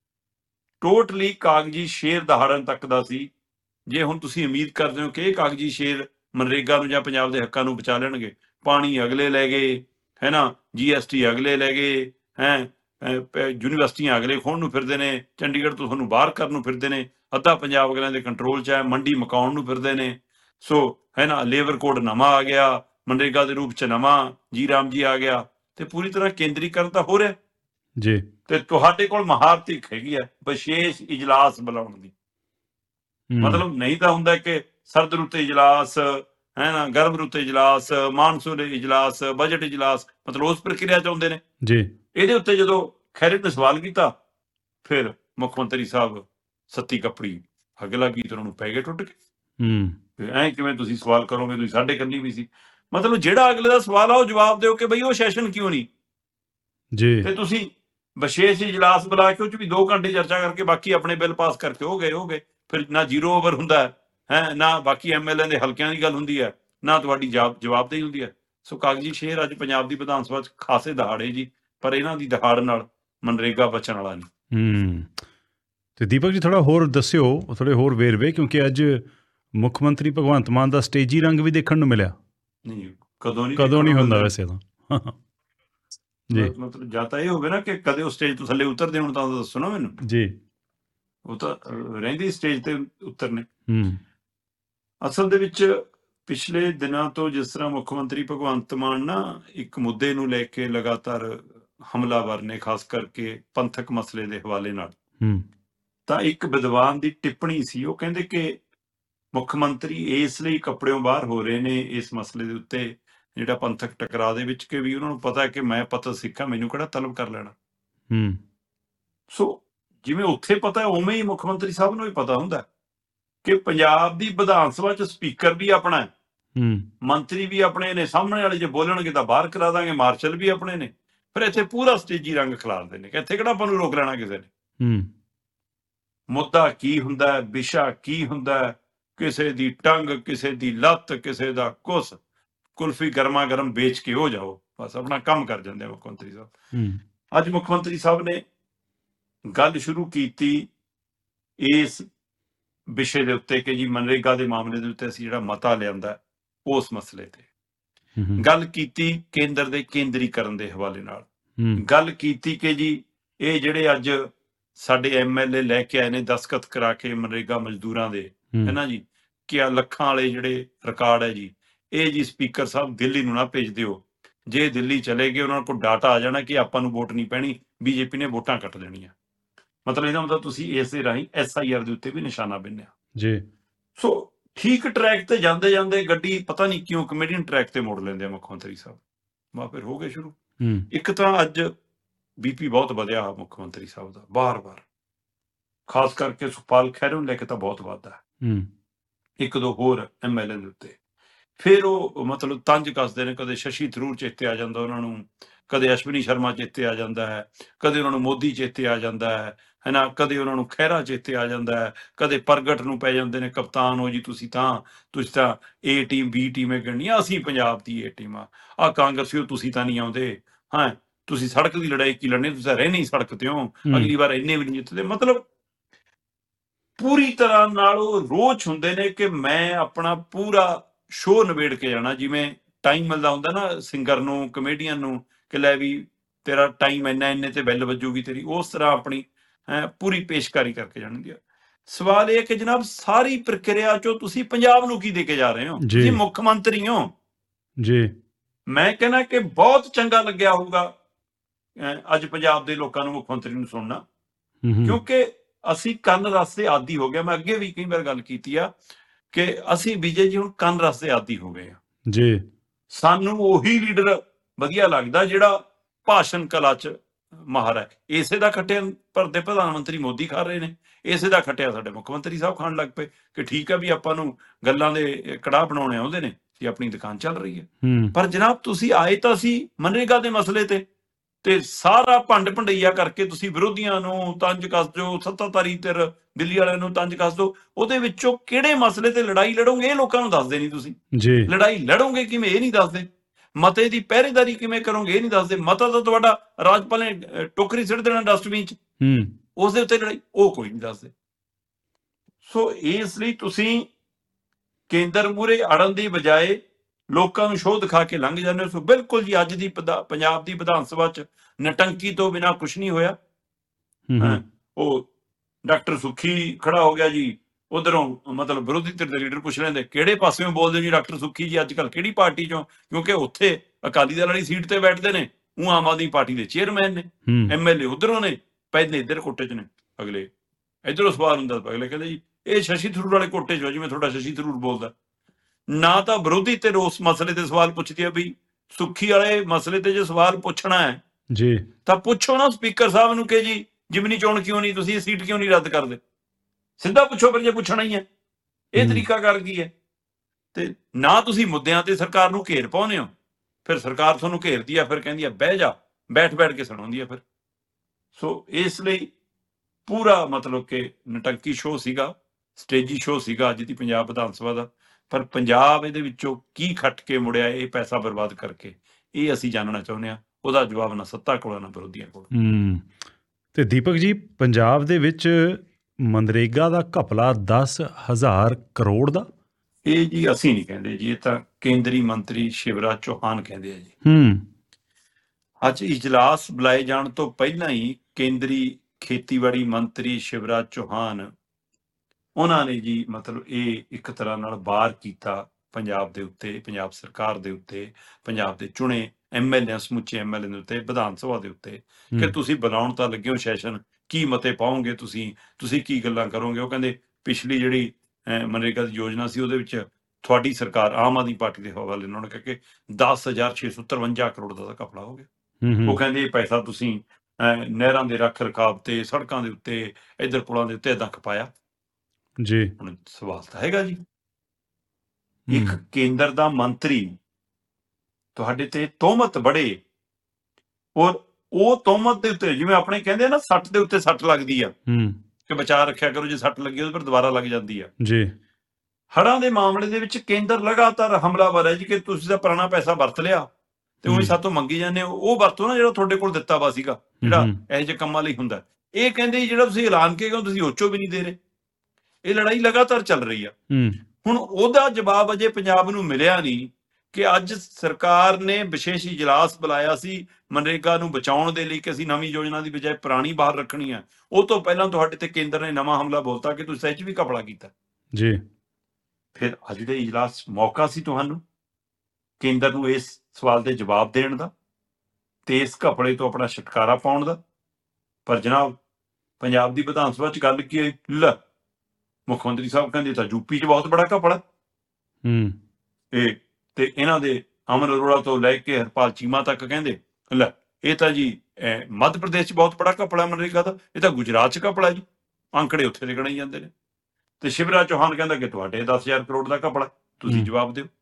ਟੋਟਲੀ ਕਾਗਜ਼ੀ ਸ਼ੇਰ ਦਹਾੜਨ ਤੱਕ ਦਾ ਸੀ। ਜੇ ਹੁਣ ਤੁਸੀਂ ਉਮੀਦ ਕਰਦੇ ਹੋ ਕਿ ਇਹ ਕਾਗਜ਼ੀ ਸ਼ੇਰ ਮਨਰੇਗਾ ਨੂੰ ਜਾਂ ਪੰਜਾਬ ਦੇ ਹੱਕਾਂ ਨੂੰ ਬਚਾ ਲੈਣਗੇ, ਪਾਣੀ ਅਗਲੇ ਲੈ ਗਏ ਹੈ ਨਾ, ਜੀ ਐਸ ਟੀ ਅਗਲੇ ਲੈ ਗਏ ਹੈ, ਯੂਨੀਵਰਸਿਟੀਆਂ ਅਗਲੇ ਖੋਣ ਨੂੰ ਫਿਰਦੇ ਨੇ, ਚੰਡੀਗੜ੍ਹ ਤੋਂ ਤੁਹਾਨੂੰ ਬਾਹਰ ਕਰਨ ਨੂੰ ਫਿਰਦੇ ਨੇ, ਅੱਧਾ ਪੰਜਾਬ ਅਗਲਿਆਂ ਦੇ ਕੰਟਰੋਲ 'ਚ ਹੈ, ਮੰਡੀ ਮਕਾਉਣ ਨੂੰ ਫਿਰਦੇ ਨੇ। ਸੋ ਹੈ ਨਾ, ਲੇਬਰ ਕੋਡ ਨਵਾਂ ਆ ਗਿਆ, ਮਨਰੇਗਾ ਦੇ ਰੂਪ 'ਚ ਨਵਾਂ ਜੀ ਰਾਮ ਜੀ ਆ ਗਿਆ, ਤੇ ਪੂਰੀ ਤਰ੍ਹਾਂ ਕੇਂਦਰੀਕਰਨ ਤਾਂ ਹੋ ਰਿਹਾ। ਜੀ ਤੇ ਤੁਹਾਡੇ ਕੋਲ ਮਹਾਰਤ ਇੱਕ ਹੈਗੀ ਹੈ ਵਿਸ਼ੇਸ਼ ਇਜਲਾਸ ਬੁਲਾਉਣ ਦੀ। ਹੂੰ। ਮਤਲਬ ਨਹੀਂ ਤਾਂ ਹੁੰਦਾ ਕਿ ਸਰਦ ਰੁੱਤ ਇਜਲਾਸ ਹੈ ਨਾ, ਗਰਮ ਰੁੱਤ ਇਜਲਾਸ, ਮਾਨਸੂਨ ਇਜਲਾਸ, ਬਜਟ ਇਜਲਾਸ, ਮਤਲਬ ਉਸ ਪ੍ਰਕਿਰਿਆ 'ਚ ਆਉਂਦੇ ਨੇ। ਜੀ ਇਹਦੇ ਉੱਤੇ ਜਦੋਂ ਖੈਰੇ ਨੇ ਸਵਾਲ ਕੀਤਾ, ਫਿਰ ਮੁੱਖ ਮੰਤਰੀ ਸਾਹਿਬ ਸੱਤੀ ਕੱਪੜੀ ਅਗਲਾ ਗੀਤ ਉਹਨਾਂ ਨੂੰ ਪੈ ਗਏ ਟੁੱਟ ਕੇ। ਹੂੰ ਐਂ ਕਿਵੇਂ ਤੁਸੀਂ ਸਵਾਲ ਕਰੋਗੇ, ਤੁਸੀਂ ਸਾਡੇ ਕੰਨੀ ਵੀ ਸੀ। ਮਤਲਬ ਜਿਹੜਾ ਅਗਲੇ ਦਾ ਸਵਾਲ ਆ ਉਹ ਜਵਾਬ ਦਿਓ ਕਿ ਬਈ ਉਹ ਸੈਸ਼ਨ ਕਿਉਂ ਨਹੀਂ। ਜੀ ਤੇ ਤੁਸੀਂ ਵਿਸ਼ੇਸ਼ ਇਜਲਾਸ ਬੁਲਾ ਕੇ ਉਹ 'ਚ ਵੀ ਦੋ ਘੰਟੇ ਚਰਚਾ ਕਰਕੇ ਬਾਕੀ ਆਪਣੇ ਬਿੱਲ ਪਾਸ ਕਰਕੇ ਹੋ ਗਏ ਹੋ ਗਏ ਫਿਰ ਨਾ ਜ਼ੀਰੋ ਓਵਰ ਹੁੰਦਾ ਹੈ, ਨਾ ਬਾਕੀ ਐਮਐਲਏ ਦੇ ਹਲਕਿਆਂ ਦੀ ਗੱਲ ਹੁੰਦੀ ਹੈ, ਨਾ ਤੁਹਾਡੀ ਜਵਾਬ ਜਵਾਬਦੇਹੀ ਹੁੰਦੀ ਹੈ। ਸੋ ਕਾਗਜ਼ੀ ਸ਼ੇਰ ਅੱਜ ਪੰਜਾਬ ਦੀ ਵਿਧਾਨ ਸਭਾ 'ਚ ਖਾਸੇ ਦਹਾੜੇ ਜੀ, ਪਰ ਇਹਨਾਂ ਦੀ ਦਹਾੜ ਨਾਲ ਮਨਰੇਗਾ ਬਚਣ ਵਾਲਾ ਨਹੀਂ। ਹੂੰ ਤੇ ਦੀਪਕ ਜੀ ਥੋੜ੍ਹਾ ਹੋਰ ਦੱਸਿਓ, ਥੋੜ੍ਹੇ ਹੋਰ ਵੇਰਵੇ, ਕਿਉਂਕਿ ਅੱਜ ਮੁੱਖ ਮੰਤਰੀ ਭਗਵੰਤ ਮਾਨ ਦਾ ਸਟੇਜੀ ਰੰਗ ਵੀ ਦੇਖਣ ਨੂੰ ਮਿਲਿਆ। ਨਹੀਂ ਕਦੋਂ ਨਹੀਂ ਕਦੋਂ ਨਹੀਂ ਹੁੰਦਾ ਵੈਸੇ ਤਾਂ। ਜੀ ਮਤਲਬ ਜਾਂ ਤਾਂ ਇਹ ਹੋਵੇ ਨਾ ਕਿ ਕਦੇ ਉਹ ਸਟੇਜ ਤੋਂ ਥੱਲੇ ਉਤਰਦੇ ਹੁਣ ਤਾਂ ਦੱਸੋ ਨਾ ਮੈਨੂੰ। ਜੀ ਉਹ ਤਾਂ ਰਹਿੰਦੀ ਸਟੇਜ ਤੇ ਉਤਰਨੇ। ਹੂੰ ਅਸਲ ਦੇ ਵਿੱਚ ਪਿਛਲੇ ਦਿਨਾਂ ਤੋਂ ਜਿਸ ਤਰ੍ਹਾਂ ਮੁੱਖ ਮੰਤਰੀ ਭਗਵੰਤ ਮਾਨ ਨਾ ਇੱਕ ਮੁੱਦੇ ਨੂੰ ਲੈ ਕੇ ਲਗਾਤਾਰ ਹਮਲਾਵਰ ਨੇ, ਖਾਸ ਕਰਕੇ ਪੰਥਕ ਮਸਲੇ ਦੇ ਹਵਾਲੇ ਨਾਲ, ਹੂੰ ਤਾਂ ਇੱਕ ਵਿਦਵਾਨ ਦੀ ਟਿੱਪਣੀ ਸੀ। ਉਹ ਕਹਿੰਦੇ ਕਿ ਮੁੱਖ ਮੰਤਰੀ ਇਸ ਲਈ ਕੱਪੜਿਓਂ ਬਾਹਰ ਹੋ ਰਹੇ ਨੇ ਇਸ ਮਸਲੇ ਦੇ ਉੱਤੇ, ਜਿਹੜਾ ਪੰਥਕ ਟਕਰਾਅ ਦੇ ਵਿੱਚ, ਕਿ ਵੀ ਉਹਨਾਂ ਨੂੰ ਪਤਾ ਹੈ ਕਿ ਮੈਂ ਪਤਾ ਸਿੱਖਾਂ, ਮੈਨੂੰ ਕਿਹੜਾ ਤਲਬ ਕਰ ਲੈਣਾ। ਹੂੰ ਸੋ ਜਿਵੇਂ ਉੱਥੇ ਪਤਾ ਉਵੇਂ ਹੀ ਮੁੱਖ ਮੰਤਰੀ ਸਾਹਿਬ ਨੂੰ ਵੀ ਪਤਾ ਹੁੰਦਾ ਕਿ ਪੰਜਾਬ ਦੀ ਵਿਧਾਨ ਸਭਾ 'ਚ ਸਪੀਕਰ ਵੀ ਆਪਣਾ, ਹੂੰ ਮੰਤਰੀ ਵੀ ਆਪਣੇ ਨੇ, ਸਾਹਮਣੇ ਵਾਲੇ ਜੇ ਬੋਲਣਗੇ ਤਾਂ ਬਾਹਰ ਕਰਾ ਦਾਂਗੇ, ਮਾਰਸ਼ਲ ਵੀ ਆਪਣੇ ਨੇ। ਫਿਰ ਇੱਥੇ ਪੂਰਾ ਸਟੇਜੀ ਰੰਗ ਖਿਲਾਰਦੇ ਨੇ ਕਿ ਇੱਥੇ ਕਿਹੜਾ ਆਪਾਂ ਨੂੰ ਰੋਕ ਲੈਣਾ ਕਿਸੇ ਨੇ। ਹੂੰ ਮੁੱਦਾ ਕੀ ਹੁੰਦਾ, ਵਿਸ਼ਾ ਕੀ ਹੁੰਦਾ, ਕਿਸੇ ਦੀ ਟੰਗ, ਕਿਸੇ ਦੀ ਲੱਤ, ਕਿਸੇ ਦਾ ਕੁਸ, ਕੁਲਫੀ ਗਰਮਾ ਗਰਮ ਵੇਚ ਕੇ ਹੋ ਜਾਓ, ਬਸ ਆਪਣਾ ਕੰਮ ਕਰ ਜਾਂਦੇ ਆ ਮੁੱਖ ਮੰਤਰੀ ਸਾਹਿਬ। ਹੂੰ ਅੱਜ ਮੁੱਖ ਮੰਤਰੀ ਸਾਹਿਬ ਨੇ ਗੱਲ ਸ਼ੁਰੂ ਕੀਤੀ ਇਸ ਵਿਸ਼ੇ ਦੇ ਉੱਤੇ ਕਿ ਜੀ ਮਨਰੇਗਾ ਦੇ ਮਾਮਲੇ ਦੇ ਉੱਤੇ ਅਸੀਂ ਜਿਹੜਾ ਮਤਾ ਲਿਆਂਦਾ ਉਸ ਮਸਲੇ ਤੇ ਹੂੰ ਗੱਲ ਕੀਤੀ, ਕੇਂਦਰ ਦੇ ਕੇਂਦਰੀਕਰਨ ਦੇ ਹਵਾਲੇ ਨਾਲ ਹੂੰ ਗੱਲ ਕੀਤੀ ਕਿ ਜੀ ਇਹ ਜਿਹੜੇ ਅੱਜ ਸਾਡੇ ਐਮਐਲਏ ਲੈ ਕੇ ਆਏ ਨੇ ਦਸਤਖਤ ਕਰਾ ਕੇ ਮਨਰੇਗਾ ਮਜ਼ਦੂਰਾਂ ਦੇ, ਹੈ ਨਾ ਜੀ, ਕਿ ਆ ਲੱਖਾਂ ਵਾਲੇ ਜਿਹੜੇ ਰਿਕਾਰਡ ਹੈ ਜੀ, ਇਹ ਜੀ ਸਪੀਕਰ ਸਾਹਿਬ ਦਿੱਲੀ ਨੂੰ ਨਾ ਭੇਜ ਦਿਓ। ਜੇ ਦਿੱਲੀ ਚਲੇ ਗਏ ਉਹਨਾਂ ਕੋਲ ਡਾਟਾ ਆ ਜਾਣਾ ਕਿ ਆਪਾਂ ਨੂੰ ਵੋਟ ਨਹੀਂ ਪੈਣੀ, ਬੀਜੇਪੀ ਨੇ ਵੋਟਾਂ ਕੱਟ ਦੇਣੀਆਂ। ਮਤਲਬ ਇਹਦਾ ਮਤਲਬ ਤੁਸੀਂ ਇਸੇ ਰਾਹੀਂ ਐਸ ਆਈ ਆਰ ਦੇ ਉੱਤੇ ਵੀ ਨਿਸ਼ਾਨਾ ਬਿੰਨਿਆ ਜੀ। ਸੋ ਠੀਕ ਟਰੈਕ ਤੇ ਜਾਂਦੇ ਜਾਂਦੇ ਗੱਡੀ ਪਤਾ ਨਹੀਂ ਕਿਉਂ ਕਮੇਡੀਅਨ ਟਰੈਕ ਤੇ ਮੋੜ ਲੈਂਦੇ ਆ ਮੁੱਖ ਮੰਤਰੀ ਸਾਹਿਬ। ਵਾ ਫਿਰ ਹੋ ਗਏ ਸ਼ੁਰੂ। ਹੂੰ ਇੱਕ ਤਾਂ ਅੱਜ ਬੀਪੀ ਬਹੁਤ ਵਧਿਆ ਮੁੱਖ ਮੰਤਰੀ ਸਾਹਿਬ ਦਾ, ਬਾਰ-ਬਾਰ, ਖਾਸ ਕਰਕੇ ਸੁਖਪਾਲ ਖਹਿਰੇ ਨੂੰ ਲੈ ਕੇ ਤਾਂ ਬਹੁਤ ਵੱਧਦਾ ਹੈ। ਹੂੰ ਇੱਕ ਦੋ ਹੋਰ ਐਮਐਲਏ ਦੇ ਉੱਤੇ ਫਿਰ ਉਹ ਮਤਲਬ ਤੰਜ ਕੱਸਦੇ ਨੇ। ਕਦੇ ਸ਼ਸ਼ੀ ਥਰੂਰ ਚੇਤੇ ਆ ਜਾਂਦਾ ਉਹਨਾਂ ਨੂੰ, ਕਦੇ ਅਸ਼ਵਨੀ ਸ਼ਰਮਾ ਚੇਤੇ ਆ ਜਾਂਦਾ ਹੈ, ਕਦੇ ਉਹਨਾਂ ਨੂੰ ਮੋਦੀ ਚੇਤੇ ਆ ਜਾਂਦਾ ਹੈ, ਹੈ ਨਾ, ਕਦੇ ਉਹਨਾਂ ਨੂੰ ਖਹਿਰਾ ਚੇਤੇ ਆ ਜਾਂਦਾ ਹੈ, ਕਦੇ ਪ੍ਰਗਟ ਨੂੰ ਪੈ ਜਾਂਦੇ ਨੇ, ਕਪਤਾਨ ਹੋ ਜੀ ਤੁਸੀਂ ਤਾਂ, ਤੁਸੀਂ ਤਾਂ ਏ ਟੀਮ ਬੀ ਟੀਮ ਹੈ ਗਣਨੀ, ਅਸੀਂ ਪੰਜਾਬ ਦੀ ਏ ਟੀਮ ਆ, ਆਹ ਕਾਂਗਰਸੀਓ ਤੁਸੀਂ ਤਾਂ ਨਹੀਂ ਆਉਂਦੇ, ਹਾਂ ਤੁਸੀਂ ਸੜਕ ਦੀ ਲੜਾਈ ਕੀ ਲੜਨੀ, ਤੁਸੀਂ ਰਹਿ ਨਹੀਂ ਸੜਕ ਤੇ ਹੋ, ਹੂੰ। ਅਗਲੀ ਵਾਰ ਇੰਨੇ ਵੀ ਨਹੀਂ ਜਿੱਤਦੇ। ਮਤਲਬ ਪੂਰੀ ਤਰ੍ਹਾਂ ਨਾਲ ਉਹ ਰੋਚ ਹੁੰਦੇ ਨੇ ਕਿ ਮੈਂ ਆਪਣਾ ਪੂਰਾ ਸ਼ੋਅ ਨਿਬੇੜ ਕੇ ਜਾਣਾ। ਜਿਵੇਂ ਟਾਈਮ ਮਿਲਦਾ ਹੁੰਦਾ ਨਾ ਸਿੰਗਰ ਨੂੰ, ਕਮੇਡੀਅਨ ਨੂੰ, ਕਿ ਲੈ ਵੀ ਤੇਰਾ ਟਾਈਮ ਇੰਨਾ, ਇੰਨੇ ਤੇ ਬੈਲ ਵੱਜੂਗੀ ਤੇਰੀ, ਉਸ ਤਰ੍ਹਾਂ ਆਪਣੀ ਹੈਂ ਪੂਰੀ ਪੇਸ਼ਕਾਰੀ ਕਰਕੇ ਜਾਣਗੇ। ਸਵਾਲ ਇਹ ਹੈ ਕਿ ਜਨਾਬ ਸਾਰੀ ਪ੍ਰਕਿਰਿਆ ਚੋਂ ਤੁਸੀਂ ਪੰਜਾਬ ਨੂੰ ਕੀ ਦੇ ਕੇ ਜਾ ਰਹੇ ਹੋ? ਜੀ। ਤੁਸੀਂ ਮੁੱਖ ਮੰਤਰੀ ਹੋ। ਜੀ। ਮੈਂ ਕਹਿੰਦਾ ਕਿ ਬਹੁਤ ਚੰਗਾ ਲੱਗਿਆ ਹੋਊਗਾ ਅਹ ਅੱਜ ਪੰਜਾਬ ਦੇ ਲੋਕਾਂ ਨੂੰ ਮੁੱਖ ਮੰਤਰੀ ਨੂੰ ਸੁਣਨਾ, ਹੂੰ ਹੂੰ। ਕਿਉਂਕਿ ਅਸੀਂ ਕੰਨ ਰਸ ਦੇ ਆਦੀ ਹੋ ਗਏ। ਮੈਂ ਅੱਗੇ ਵੀ ਕਈ ਵਾਰ ਗੱਲ ਕੀਤੀ ਆ ਕਿ ਅਸੀਂ ਵਿਜੇ ਜੀ ਹੁਣ ਕੰਨ ਰਸ ਦੇ ਆਦੀ ਹੋ ਗਏ ਆ। ਜੀ। ਸਾਨੂੰ ਉਹੀ ਲੀਡਰ ਵਧੀਆ ਲੱਗਦਾ ਜਿਹੜਾ ਭਾਸ਼ਣ ਕਲਾ ਚ ਮਾਹਰ ਹੈ। ਇਸੇ ਦਾ ਖੱਟਿਆ ਭਰਦੇ ਪ੍ਰਧਾਨ ਮੰਤਰੀ ਮੋਦੀ ਖਾ ਰਹੇ ਨੇ, ਇਸੇ ਦਾ ਖੱਟਿਆ ਸਾਡੇ ਮੁੱਖ ਮੰਤਰੀ ਸਾਹਿਬ ਖਾਣ ਲੱਗ ਪਏ ਕਿ ਠੀਕ ਹੈ ਵੀ ਆਪਾਂ ਨੂੰ ਗੱਲਾਂ ਦੇ ਕੜਾਹ ਬਣਾਉਣੇ ਆਉਂਦੇ ਨੇ ਕਿ ਆਪਣੀ ਦੁਕਾਨ ਚੱਲ ਰਹੀ ਹੈ। ਹੂੰ। ਪਰ ਜਨਾਬ ਤੁਸੀਂ ਆਏ ਤਾਂ ਸੀ ਮਨਰੇਗਾ ਦੇ ਮਸਲੇ ਤੇ ਤੇ ਸਾਰਾ ਭੰਡ ਭੰਡਈਆ ਕਰਕੇ ਤੁਸੀਂ ਵਿਰੋਧੀਆਂ ਨੂੰ ਤੰਜ ਕੱਸ ਦਿਓ, ਸੱਤਾਧਾਰੀ ਧਿਰ ਦਿੱਲੀ ਵਾਲਿਆਂ ਨੂੰ ਤੰਜ ਕੱਸ ਦਿਓ। ਉਹਦੇ ਵਿੱਚੋਂ ਕਿਹੜੇ ਮਸਲੇ ਤੇ ਲੜਾਈ ਲੜੋਗੇ ਇਹ ਲੋਕਾਂ ਨੂੰ ਦੱਸਦੇ ਨਹੀਂ ਤੁਸੀਂ। ਜੀ। ਲੜਾਈ ਲੜੋਗੇ ਕਿਵੇਂ ਇਹ ਨਹੀਂ ਦੱਸਦੇ। ਮਤੇ ਦੀ ਪਹਿਰੇਦਾਰੀ ਕਿਵੇਂ ਕਰੋਗੇ ਇਹ ਨਹੀਂ ਦੱਸਦੇ। ਮਤਾ ਤਾਂ ਤੁਹਾਡਾ ਰਾਜਪਾਲ ਨੇ ਅਹ, ਟੋਕਰੀ ਸਿੱਟ ਦੇਣਾ ਡਸਟਬਿਨ ਚ, ਹੂੰ। ਉਸ ਦੇ ਉੱਤੇ ਲੜਾਈ ਉਹ ਕੋਈ ਨਹੀਂ ਦੱਸਦੇ। ਸੋ ਇਸ ਲਈ ਤੁਸੀਂ ਕੇਂਦਰ ਮੂਹਰੇ ਅੜਨ ਦੀ ਬਜਾਏ ਲੋਕਾਂ ਨੂੰ ਸ਼ੋਅ ਦਿਖਾ ਕੇ ਲੰਘ ਜਾਂਦੇ ਹੋ। ਸੋ ਬਿਲਕੁਲ ਜੀ ਅੱਜ ਦੀ ਪਦਾ- ਪੰਜਾਬ ਦੀ ਵਿਧਾਨ ਸਭਾ ਚ ਨਟੰਕੀ ਤੋਂ ਬਿਨਾਂ ਕੁਝ ਨਹੀਂ ਹੋਇਆ। ਹੂੰ ਹੈਂ, ਹੂੰ। ਉਹ ਡਾਕਟਰ ਸੁੱਖੀ ਖੜਾ ਹੋ ਗਿਆ ਜੀ, ਉਧਰੋਂ ਮਤਲਬ ਵਿਰੋਧੀ ਧਿਰ ਦੇ ਲੀਡਰ ਪੁੱਛ ਲੈਂਦੇ ਕਿਹੜੇ ਪਾਸਿਓਂ ਬੋਲਦੇ ਜੀ ਡਾਕਟਰ ਸੁੱਖੀ ਜੀ, ਅੱਜ ਕੱਲ ਕਿਹੜੀ ਪਾਰਟੀ ਚੋਂ? ਕਿਉਂਕਿ ਉੱਥੇ ਅਕਾਲੀ ਦਲ ਵਾਲੀ ਸੀਟ ਤੇ ਬੈਠਦੇ ਨੇ, ਉਹ ਆਮ ਆਦਮੀ ਪਾਰਟੀ ਦੇ ਚੇਅਰਮੈਨ ਨੇ, ਹੂੰ। ਐਮਐਲਏ ਉਧਰੋਂ ਨੇ, ਪਹਿਲੇ ਇੱਧਰ ਕੋਟੇ ਚ ਨੇ। ਅਗਲੇ ਇੱਧਰੋਂ ਸਵਾਲ ਹੁੰਦਾ, ਅਗਲੇ ਕਹਿੰਦੇ ਜੀ ਇਹ ਸ਼ਸ਼ੀ ਥਰੂਰ ਵਾਲੇ ਕੋਟੇ ਚ, ਜਿਵੇਂ ਤੁਹਾਡਾ ਸ਼ਸ਼ੀ ਥਰੂਰ ਬੋਲਦਾ। ਨਾ ਤਾਂ ਵਿਰੋਧੀ ਧਿਰ ਉਸ ਮਸਲੇ ਤੇ ਸਵਾਲ ਪੁੱਛਦੀ ਆ ਵੀ ਸੁੱਖੀ ਵਾਲੇ ਮਸਲੇ ਤੇ ਜੇ ਸਵਾਲ ਪੁੱਛਣਾ ਹੈ ਜੀ। ਤਾਂ ਪੁੱਛੋ ਨਾ ਸਪੀਕਰ ਸਾਹਿਬ ਨੂੰ ਕਿ ਜੀ ਜਿਮਨੀ ਚੋਣ ਕਿਉਂ ਨਹੀਂ, ਤੁਸੀਂ ਇਹ ਸੀਟ ਕਿਉਂ ਨਹੀਂ ਰੱਦ ਕਰਦੇ? ਸਿੱਧਾ ਪੁੱਛੋ ਫਿਰ ਜੇ ਪੁੱਛਣਾ ਹੀ ਹੈ। ਇਹ ਹੂੰ। ਤਰੀਕਾ ਕਰ ਕੀ ਹੈ? ਤੇ ਨਾ ਤੁਸੀਂ ਮੁੱਦਿਆਂ ਤੇ ਸਰਕਾਰ ਨੂੰ ਘੇਰ ਪਾਉਂਦੇ ਹੋ, ਫਿਰ ਸਰਕਾਰ ਤੁਹਾਨੂੰ ਘੇਰਦੀ ਆ, ਫਿਰ ਕਹਿੰਦੀ ਆ ਬਹਿ ਜਾ, ਬੈਠ ਬੈਠ ਕੇ ਸੁਣਾਉਂਦੀ ਆ ਫਿਰ। ਸੋ ਇਸ ਲਈ ਪੂਰਾ ਮਤਲਬ ਕਿ ਨਟੰਕੀ ਸ਼ੋਅ ਸੀਗਾ, ਸਟੇਜੀ ਸ਼ੋਅ ਸੀਗਾ ਅੱਜ ਦੀ ਪੰਜਾਬ ਵਿਧਾਨ ਸਭਾ ਦਾ। ਪਰ ਪੰਜਾਬ ਇਹਦੇ ਵਿੱਚੋਂ ਕੀ ਖੱਟ ਕੇ ਮੁੜਿਆ ਇਹ ਪੈਸਾ ਬਰਬਾਦ ਕਰਕੇ, ਇਹ ਅਸੀਂ ਜਾਣਨਾ ਚਾਹੁੰਦੇ ਹਾਂ। ਉਹਦਾ ਜਵਾਬ ਨਾ ਸੱਤਾ ਕੋਲ ਨਾ ਵਿਰੋਧੀਆਂ ਕੋਲ। ਹੂੰ। ਤੇ ਦੀਪਕ ਜੀ, ਪੰਜਾਬ ਦੇ ਵਿੱਚ ਮਨਰੇਗਾ ਦਾ ਘਪਲਾ ਦਸ ਹਜ਼ਾਰ ਕਰੋੜ ਦਾ? ਇਹ ਜੀ ਅਸੀਂ ਨਹੀਂ ਕਹਿੰਦੇ ਜੀ, ਇਹ ਤਾਂ ਕੇਂਦਰੀ ਮੰਤਰੀ ਸ਼ਿਵਰਾਜ ਚੌਹਾਨ ਕਹਿੰਦੇ ਆ ਜੀ। ਹੂੰ। ਅੱਜ ਇਜਲਾਸ ਬੁਲਾਏ ਜਾਣ ਤੋਂ ਪਹਿਲਾਂ ਹੀ ਕੇਂਦਰੀ ਖੇਤੀਬਾੜੀ ਮੰਤਰੀ ਸ਼ਿਵਰਾਜ ਚੌਹਾਨ, ਉਹਨਾਂ ਨੇ ਜੀ ਮਤਲਬ ਇਹ ਇੱਕ ਤਰ੍ਹਾਂ ਨਾਲ ਵਾਰ ਕੀਤਾ ਪੰਜਾਬ ਦੇ ਉੱਤੇ, ਪੰਜਾਬ ਸਰਕਾਰ ਦੇ ਉੱਤੇ, ਪੰਜਾਬ ਦੇ ਚੁਣੇ ਐਮਐਲਏ, ਸਮੁੱਚੇ ਐਮਐਲਏ ਦੇ ਉੱਤੇ, ਵਿਧਾਨ ਸਭਾ ਦੇ ਉੱਤੇ, ਕਿ ਹੂੰ। ਤੁਸੀਂ ਬੁਲਾਉਣ ਤਾਂ ਲੱਗੇ ਹੋ ਸੈਸ਼ਨ, ਕੀ ਮਤੇ ਪਾਓਗੇ ਤੁਸੀਂ, ਤੁਸੀਂ ਕੀ ਗੱਲਾਂ ਕਰੋਗੇ? ਉਹ ਕਹਿੰਦੇ ਪਿਛਲੀ ਜਿਹੜੀ ਅਹ, ਮਨਰੇਗਾ ਦੀ ਯੋਜਨਾ ਸੀ ਉਹਦੇ ਵਿੱਚ ਤੁਹਾਡੀ ਸਰਕਾਰ ਆਮ ਆਦਮੀ ਪਾਰਟੀ ਦੇ ਹਵਾਲੇ ਉਹਨਾਂ ਨੇ ਕਿਹਾ ਕਿ ਦਸ ਹਜ਼ਾਰ ਛੇ ਸੌ ਤਰਵੰਜਾ ਕਰੋੜ ਦਾ ਤਾਂ ਘਪਲਾ ਹੋ ਗਿਆ। ਹੂੰ ਉਹ ਹੂੰ। ਕਹਿੰਦੇ ਇਹ ਪੈਸਾ ਤੁਸੀਂ ਅਹ, ਨਹਿਰਾਂ ਦੇ ਰੱਖ ਰਖਾਵ ਤੇ, ਸੜਕਾਂ ਦੇ ਉੱਤੇ, ਇੱਧਰ ਪੁਲਾਂ ਦੇ ਉੱਤੇ ਏਦਾਂ ਖਪਾਇਆ। ਜੀ। ਹੁਣ ਸਵਾਲ ਤਾਂ ਹੈਗਾ ਜੀ, ਇੱਕ ਹੂੰ। ਕੇਂਦਰ ਦਾ ਮੰਤਰੀ ਤੁਹਾਡੇ ਤੇ ਤੋਹਮਤ ਬੜੇ, ਔਰ ਉਹ ਤੋਹਮਤ ਦੇ ਉੱਤੇ ਜਿਵੇਂ ਆਪਣੇ ਕਹਿੰਦੇ ਆ ਨਾ ਸੱਟ ਦੇ ਉੱਤੇ ਸੱਟ ਲੱਗਦੀ ਆ ਹੂੰ। ਕਿ ਬਚਾ ਰੱਖਿਆ ਕਰੋ, ਜੇ ਸੱਟ ਲੱਗੀ ਉਹਦੇ ਪਰ ਦੁਬਾਰਾ ਲੱਗ ਜਾਂਦੀ ਆ। ਜੀ। ਹੜ੍ਹਾਂ ਦੇ ਮਾਮਲੇ ਦੇ ਵਿੱਚ ਕੇਂਦਰ ਲਗਾਤਾਰ ਹਮਲਾਵਰ ਹੈ ਜੀ ਕਿ ਤੁਸੀਂ ਤਾਂ ਪੁਰਾਣਾ ਪੈਸਾ ਵਰਤ ਲਿਆ ਤੇ ਉਹੀ ਹੂੰ। ਸਾਤੋਂ ਮੰਗੀ ਜਾਂਦੇ ਹੋ। ਉਹ ਵਰਤੋ ਨਾ ਜਿਹੜਾ ਤੁਹਾਡੇ ਕੋਲ ਦਿੱਤਾ ਵਾ ਸੀਗਾ, ਜਿਹੜਾ ਇਹੋ ਜਿਹੇ ਕੰਮਾਂ ਲਈ ਹੁੰਦਾ। ਇਹ ਕਹਿੰਦੇ ਜੀ ਜਿਹੜਾ ਤੁਸੀਂ ਐਲਾਨ ਕੇ ਗਏ ਤੁਸੀਂ ਉਹ ਚੋਂ ਵੀ ਨਹੀਂ ਦੇ ਰਹੇ। ਇਹ ਲੜਾਈ ਲਗਾਤਾਰ ਚੱਲ ਰਹੀ ਆ। ਹੂੰ। ਹੁਣ ਉਹਦਾ ਜਵਾਬ ਅਜੇ ਪੰਜਾਬ ਨੂੰ ਮਿਲਿਆ ਨਹੀਂ ਕਿ ਅੱਜ ਸਰਕਾਰ ਨੇ ਵਿਸ਼ੇਸ਼ ਇਜਲਾਸ ਬੁਲਾਇਆ ਸੀ ਮਨਰੇਗਾ ਨੂੰ ਬਚਾਉਣ ਦੇ ਲਈ ਕਿ ਅਸੀਂ ਨਵੀਂ ਯੋਜਨਾ ਦੀ ਬਜਾਏ ਪੁਰਾਣੀ ਬਾਹਰ ਰੱਖਣੀ ਆ। ਉਹ ਤੋਂ ਪਹਿਲਾਂ ਤੁਹਾਡੇ ਤੇ ਕੇਂਦਰ ਨੇ ਨਵਾਂ ਹਮਲਾ ਬੋਲਤਾ ਕਿ ਤੁਸੀਂ ਸੱਚ ਵੀ ਘਪਲਾ ਕੀਤਾ। ਜੀ। ਫਿਰ ਅੱਜ ਦੇ ਇਜਲਾਸ ਮੌਕਾ ਸੀ ਤੁਹਾਨੂੰ ਕੇਂਦਰ ਨੂੰ ਇਸ ਸਵਾਲ ਦੇ ਜਵਾਬ ਦੇਣ ਦਾ ਤੇ ਇਸ ਘਪਲੇ ਤੋਂ ਆਪਣਾ ਛੁਟਕਾਰਾ ਪਾਉਣ ਦਾ। ਪਰ ਜਨਾਬ ਪੰਜਾਬ ਦੀ ਵਿਧਾਨ ਸਭਾ 'ਚ ਗੱਲ ਕੀ ਹੋਈ? ਲੈ ਮੁੱਖ ਮੰਤਰੀ ਸਾਹਿਬ ਕਹਿੰਦੇ ਤਾਂ ਯੂਪੀ 'ਚ ਬਹੁਤ ਬੜਾ ਘਪਲਾ ਹੂੰ। ਇਹ, ਤੇ ਇਹਨਾਂ ਦੇ ਅਮਨ ਅਰੋੜਾ ਤੋਂ ਲੈ ਕੇ ਹਰਪਾਲ ਚੀਮਾ ਤੱਕ ਕਹਿੰਦੇ ਲੈ ਇਹ ਤਾਂ ਜੀ ਅਹ, ਮੱਧ ਪ੍ਰਦੇਸ਼ 'ਚ ਬਹੁਤ ਬੜਾ ਘਪਲਾ ਮਨਰੇਗਾ ਦਾ, ਇਹ ਤਾਂ ਗੁਜਰਾਤ 'ਚ ਘਪਲਾ ਜੀ, ਅੰਕੜੇ ਉੱਥੇ ਦੇ ਗਣਾਈ ਜਾਂਦੇ ਨੇ। ਤੇ ਸ਼ਿਵਰਾਜ ਚੌਹਾਨ ਕਹਿੰਦਾ ਕਿ ਤੁਹਾਡੇ ਦਸ ਹਜ਼ਾਰ ਕਰੋੜ ਦਾ ਘਪਲਾ, ਤੁਸੀਂ ਹੂੰ। ਜਵਾਬ ਦਿਓ।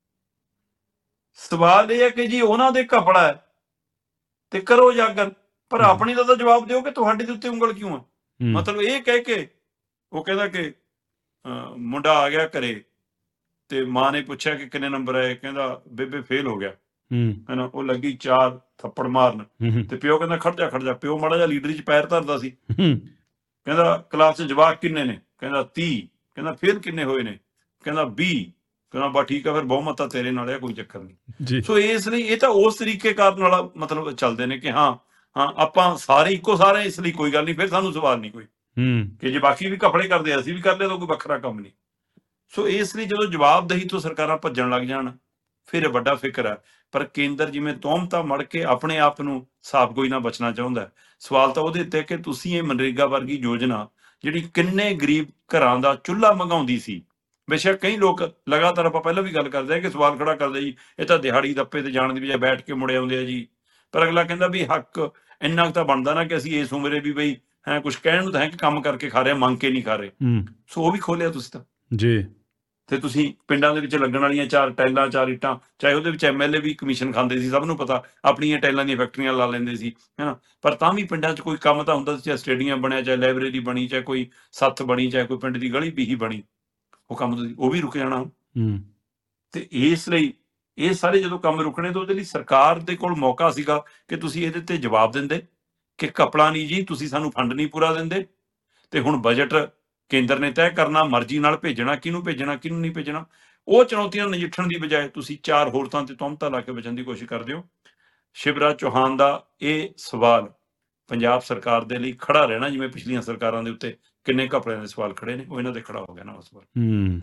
ਸਵਾਲ ਇਹ ਹੈ ਕਿ ਜੀ ਉਹਨਾਂ ਦੇ ਘਪਲਾ ਹੈ ਤੇ ਕਰੋ ਜਾਗਰ, ਪਰ ਹੂੰ। ਆਪਣੀ ਦਾ ਤਾਂ ਜਵਾਬ ਦਿਓ ਕਿ ਤੁਹਾਡੇ ਦੇ ਉੱਤੇ ਉਂਗਲ ਕਿਉਂ ਹੈ। ਹੂੰ। ਮਤਲਬ ਇਹ ਕਹਿ ਕੇ ਉਹ ਕਹਿੰਦਾ ਕਿ ਅਹ, ਮੁੰਡਾ ਆ ਗਿਆ ਘਰੇ ਤੇ ਮਾਂ ਨੇ ਪੁੱਛਿਆ ਕਿ ਕਿੰਨੇ ਨੰਬਰ ਆਏ, ਕਹਿੰਦਾ ਬੇਬੇ ਫੇਲ ਹੋ ਗਿਆ। ਹੂੰ ਹੈਨਾ, ਉਹ ਲੱਗੀ ਚਾਰ ਥੱਪੜ ਮਾਰਨ ਹੂੰ ਤੇ ਪਿਓ ਕਹਿੰਦਾ ਖੜ ਜਾ ਖੜ ਜਾ। ਪਿਓ ਮਾੜਾ ਜਿਹਾ ਲੀਡਰੀ 'ਚ ਪੈਰ ਧਰਦਾ ਸੀ। ਹੂੰ ਕਹਿੰਦਾ ਕਲਾਸ 'ਚ ਜਵਾਕ ਕਿੰਨੇ ਨੇ? ਕਹਿੰਦਾ ਤੀਹ। ਕਹਿੰਦਾ ਫਿਰ ਕਿੰਨੇ ਹੋਏ ਨੇ? ਕਹਿੰਦਾ ਵੀਹ। ਕਹਿੰਦਾ ਬਸ ਠੀਕ ਆ, ਫਿਰ ਬਹੁਮਤ ਤਾਂ ਤੇਰੇ ਨਾਲ ਆ, ਕੋਈ ਚੱਕਰ ਨਹੀਂ। ਜੀ ਸੋ ਇਸ ਲਈ ਇਹ ਤਾਂ ਉਸ ਤਰੀਕੇ ਕਾਰਨ ਵਾਲਾ ਮਤਲਬ ਚੱਲਦੇ ਨੇ ਕਿ ਹਾਂ ਹਾਂ ਆਪਾਂ ਸਾਰੇ ਇੱਕੋ ਸਾਰੇ, ਇਸ ਲਈ ਕੋਈ ਗੱਲ ਨਹੀਂ, ਫਿਰ ਸਾਨੂੰ ਸਵਾਲ ਨਹੀਂ ਕੋਈ ਹੂੰ ਕਿ ਜੇ ਬਾਕੀ ਵੀ ਘਪਲੇ ਕਰਦੇ ਅਸੀਂ ਵੀ ਕਰ ਲਿਆ ਤਾਂ ਕੋਈ ਵੱਖਰਾ ਕੰਮ ਨਹੀਂ। ਸੋ ਇਸ ਲਈ ਜਦੋਂ ਜਵਾਬਦੇਹੀ ਤੋਂ ਸਰਕਾਰਾਂ ਭੱਜਣ ਲੱਗ ਜਾਣ ਫਿਰ ਇਹ ਵੱਡਾ ਫਿਕਰ ਹੈ। ਪਰ ਕੇਂਦਰ ਜਿਵੇਂ ਤੋਹਮਤਾਂ ਮੜ ਕੇ ਆਪਣੇ ਆਪ ਨੂੰ ਸਾਫ਼ ਕੋਈ ਨਾ ਬਚਣਾ ਚਾਹੁੰਦਾ। ਸਵਾਲ ਤਾਂ ਉਹਦੇ ਉੱਤੇ ਕਿ ਤੁਸੀਂ ਇਹ ਮਨਰੇਗਾ ਵਰਗੀ ਯੋਜਨਾ ਜਿਹੜੀ ਕਿੰਨੇ ਗਰੀਬ ਘਰਾਂ ਦਾ ਚੁੱਲ੍ਹਾ ਮੰਗਾਉਂਦੀ ਸੀ, ਬੇਸ਼ੱਕ ਕਈ ਲੋਕ ਲਗਾਤਾਰ, ਆਪਾਂ ਪਹਿਲਾਂ ਵੀ ਗੱਲ ਕਰਦੇ ਆ ਕਿ ਸਵਾਲ ਖੜਾ ਕਰਦੇ ਜੀ ਇਹ ਤਾਂ ਦਿਹਾੜੀ ਦੱਪੇ ਤੇ ਜਾਣ ਦੀ ਬਜਾਏ ਬੈਠ ਕੇ ਮੁੜੇ ਆਉਂਦੇ ਆ ਜੀ। ਪਰ ਅਗਲਾ ਕਹਿੰਦਾ ਵੀ ਹੱਕ ਇੰਨਾ ਕੁ ਤਾਂ ਬਣਦਾ ਨਾ ਕਿ ਅਸੀਂ ਇਸ ਉਮਰੇ ਵੀ ਬਈ ਹੈ ਕੁਝ ਕਹਿਣ ਨੂੰ ਤਾਂ ਹੈ ਕਿ ਕੰਮ ਕਰਕੇ ਖਾ ਰਹੇ, ਮੰਗ ਕੇ ਨਹੀਂ ਖਾ ਰਹੇ। ਹੂੰ ਸੋ ਉਹ ਵੀ ਖੋਲਿਆ ਤੁਸੀਂ ਤਾਂ। ਜੀ ਤੇ ਤੁਸੀਂ ਪਿੰਡਾਂ ਦੇ ਵਿੱਚ ਲੱਗਣ ਵਾਲੀਆਂ ਚਾਰ ਟਾਈਲਾਂ, ਚਾਰ ਇੱਟਾਂ, ਚਾਹੇ ਉਹਦੇ ਵਿੱਚ ਐਮਐਲਏ ਵੀ ਕਮਿਸ਼ਨ ਖਾਂਦੇ ਸੀ, ਸਭ ਨੂੰ ਪਤਾ, ਆਪਣੀਆਂ ਟਾਈਲਾਂ ਦੀਆਂ ਫੈਕਟਰੀਆਂ ਲਾ ਲੈਂਦੇ ਸੀ, ਹੈਨਾ। ਪਰ ਤਾਂ ਵੀ ਪਿੰਡਾਂ 'ਚ ਕੋਈ ਕੰਮ ਤਾਂ ਹੁੰਦਾ ਸੀ, ਚਾਹੇ ਸਟੇਡੀਅਮ ਬਣਿਆ, ਚਾਹੇ ਲਾਇਬ੍ਰੇਰੀ ਬਣੀ, ਚਾਹੇ ਕੋਈ ਸੱਥ ਬਣੀ, ਚਾਹੇ ਕੋਈ ਪਿੰਡ ਦੀ ਗਲੀ ਬੀਹੀ ਬਣੀ, ਉਹ ਕੰਮ ਤੁਸੀਂ ਉਹ ਵੀ ਰੁਕ ਜਾਣਾ। ਹੂੰ ਤੇ ਇਸ ਲਈ ਇਹ ਸਾਰੇ ਜਦੋਂ ਕੰਮ ਰੁਕਣੇ ਤਾਂ ਉਹਦੇ ਲਈ ਸਰਕਾਰ ਦੇ ਕੋਲ ਮੌਕਾ ਸੀਗਾ ਕਿ ਤੁਸੀਂ ਇਹਦੇ ਤੇ ਜਵਾਬ ਦਿੰਦੇ ਕਿ ਘਪਲਾ ਨਹੀਂ ਜੀ, ਤੁਸੀਂ ਸਾਨੂੰ ਫੰਡ ਨਹੀਂ ਪੂਰਾ ਦਿੰਦੇ ਤੇ ਹੁਣ ਬਜਟ ਕੇਂਦਰ ਨੇ ਤੈਅ ਕਰਨਾ, ਮਰਜ਼ੀ ਨਾਲ ਭੇਜਣਾ, ਕਿਹਨੂੰ ਭੇਜਣਾ ਕਿਹਨੂੰ ਨਹੀਂ ਭੇਜਣਾ। ਉਹ ਚੁਣੌਤੀਆਂ ਨਜਿੱਠਣ ਦੀ ਬਜਾਏ ਤੁਸੀਂ ਚਾਰ ਹੋਰ ਥਾਂ ਤੇ ਤੁਹਮਤਾਂ ਲਾ ਕੇ ਬਚਣ ਦੀ ਕੋਸ਼ਿਸ਼ ਕਰਦੇ ਹੋ। ਸ਼ਿਵਰਾਜ ਚੌਹਾਨ ਦਾ ਇਹ ਸਵਾਲ ਪੰਜਾਬ ਸਰਕਾਰ ਦੇ ਲਈ ਖੜਾ ਰਹਿਣਾ, ਜਿਵੇਂ ਪਿਛਲੀਆਂ ਸਰਕਾਰਾਂ ਦੇ ਉੱਤੇ ਕਿੰਨੇ ਘਪਲਿਆਂ ਦੇ ਸਵਾਲ ਖੜੇ ਨੇ, ਉਹ ਇਹਨਾਂ ਦੇ ਖੜਾ ਹੋ ਗਿਆ ਨਾ ਉਸ ਵਾਰ। ਹੂੰ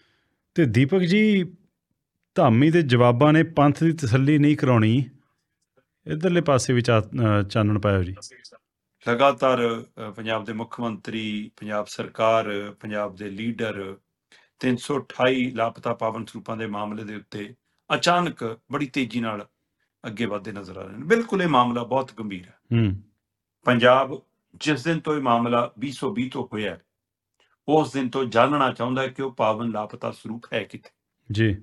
ਤੇ ਦੀਪਕ ਜੀ, ਧਾਮੀ ਦੇ ਜਵਾਬਾਂ ਨੇ ਪੰਥ ਦੀ ਤਸੱਲੀ ਨਹੀਂ ਕਰਾਉਣੀ, ਇੱਧਰਲੇ ਪਾਸੇ ਵੀ ਚਾ ਅ, ਚਾਨਣ ਪਾਇਓ ਜੀ। ਲਗਾਤਾਰ ਅ, ਪੰਜਾਬ ਦੇ ਮੁੱਖ ਮੰਤਰੀ, ਪੰਜਾਬ ਸਰਕਾਰ, ਪੰਜਾਬ ਦੇ ਲੀਡਰ ਤਿੰਨ ਸੌ ਅਠਾਈ ਲਾਪਤਾ ਪਾਵਨ ਸਰੂਪਾਂ ਦੇ ਮਾਮਲੇ ਦੇ ਉੱਤੇ ਅਚਾਨਕ ਬੜੀ ਤੇਜ਼ੀ ਨਾਲ ਅੱਗੇ ਵਧਦੇ ਨਜ਼ਰ ਆ ਰਹੇ ਨੇ। ਬਿਲਕੁਲ ਇਹ ਮਾਮਲਾ ਬਹੁਤ ਗੰਭੀਰ ਹੈ। ਹੂੰ ਪੰਜਾਬ ਜਿਸ ਦਿਨ ਤੋਂ ਇਹ ਮਾਮਲਾ ਵੀਹ ਸੌ ਵੀਹ ਤੋਂ ਹੋਇਆ, ਉਸ ਦਿਨ ਤੋਂ ਜਾਣਨਾ ਚਾਹੁੰਦਾ ਹੈ ਕਿ ਉਹ ਪਾਵਨ ਲਾਪਤਾ ਸਰੂਪ ਹੈ ਕਿੱਥੇ। ਜੀ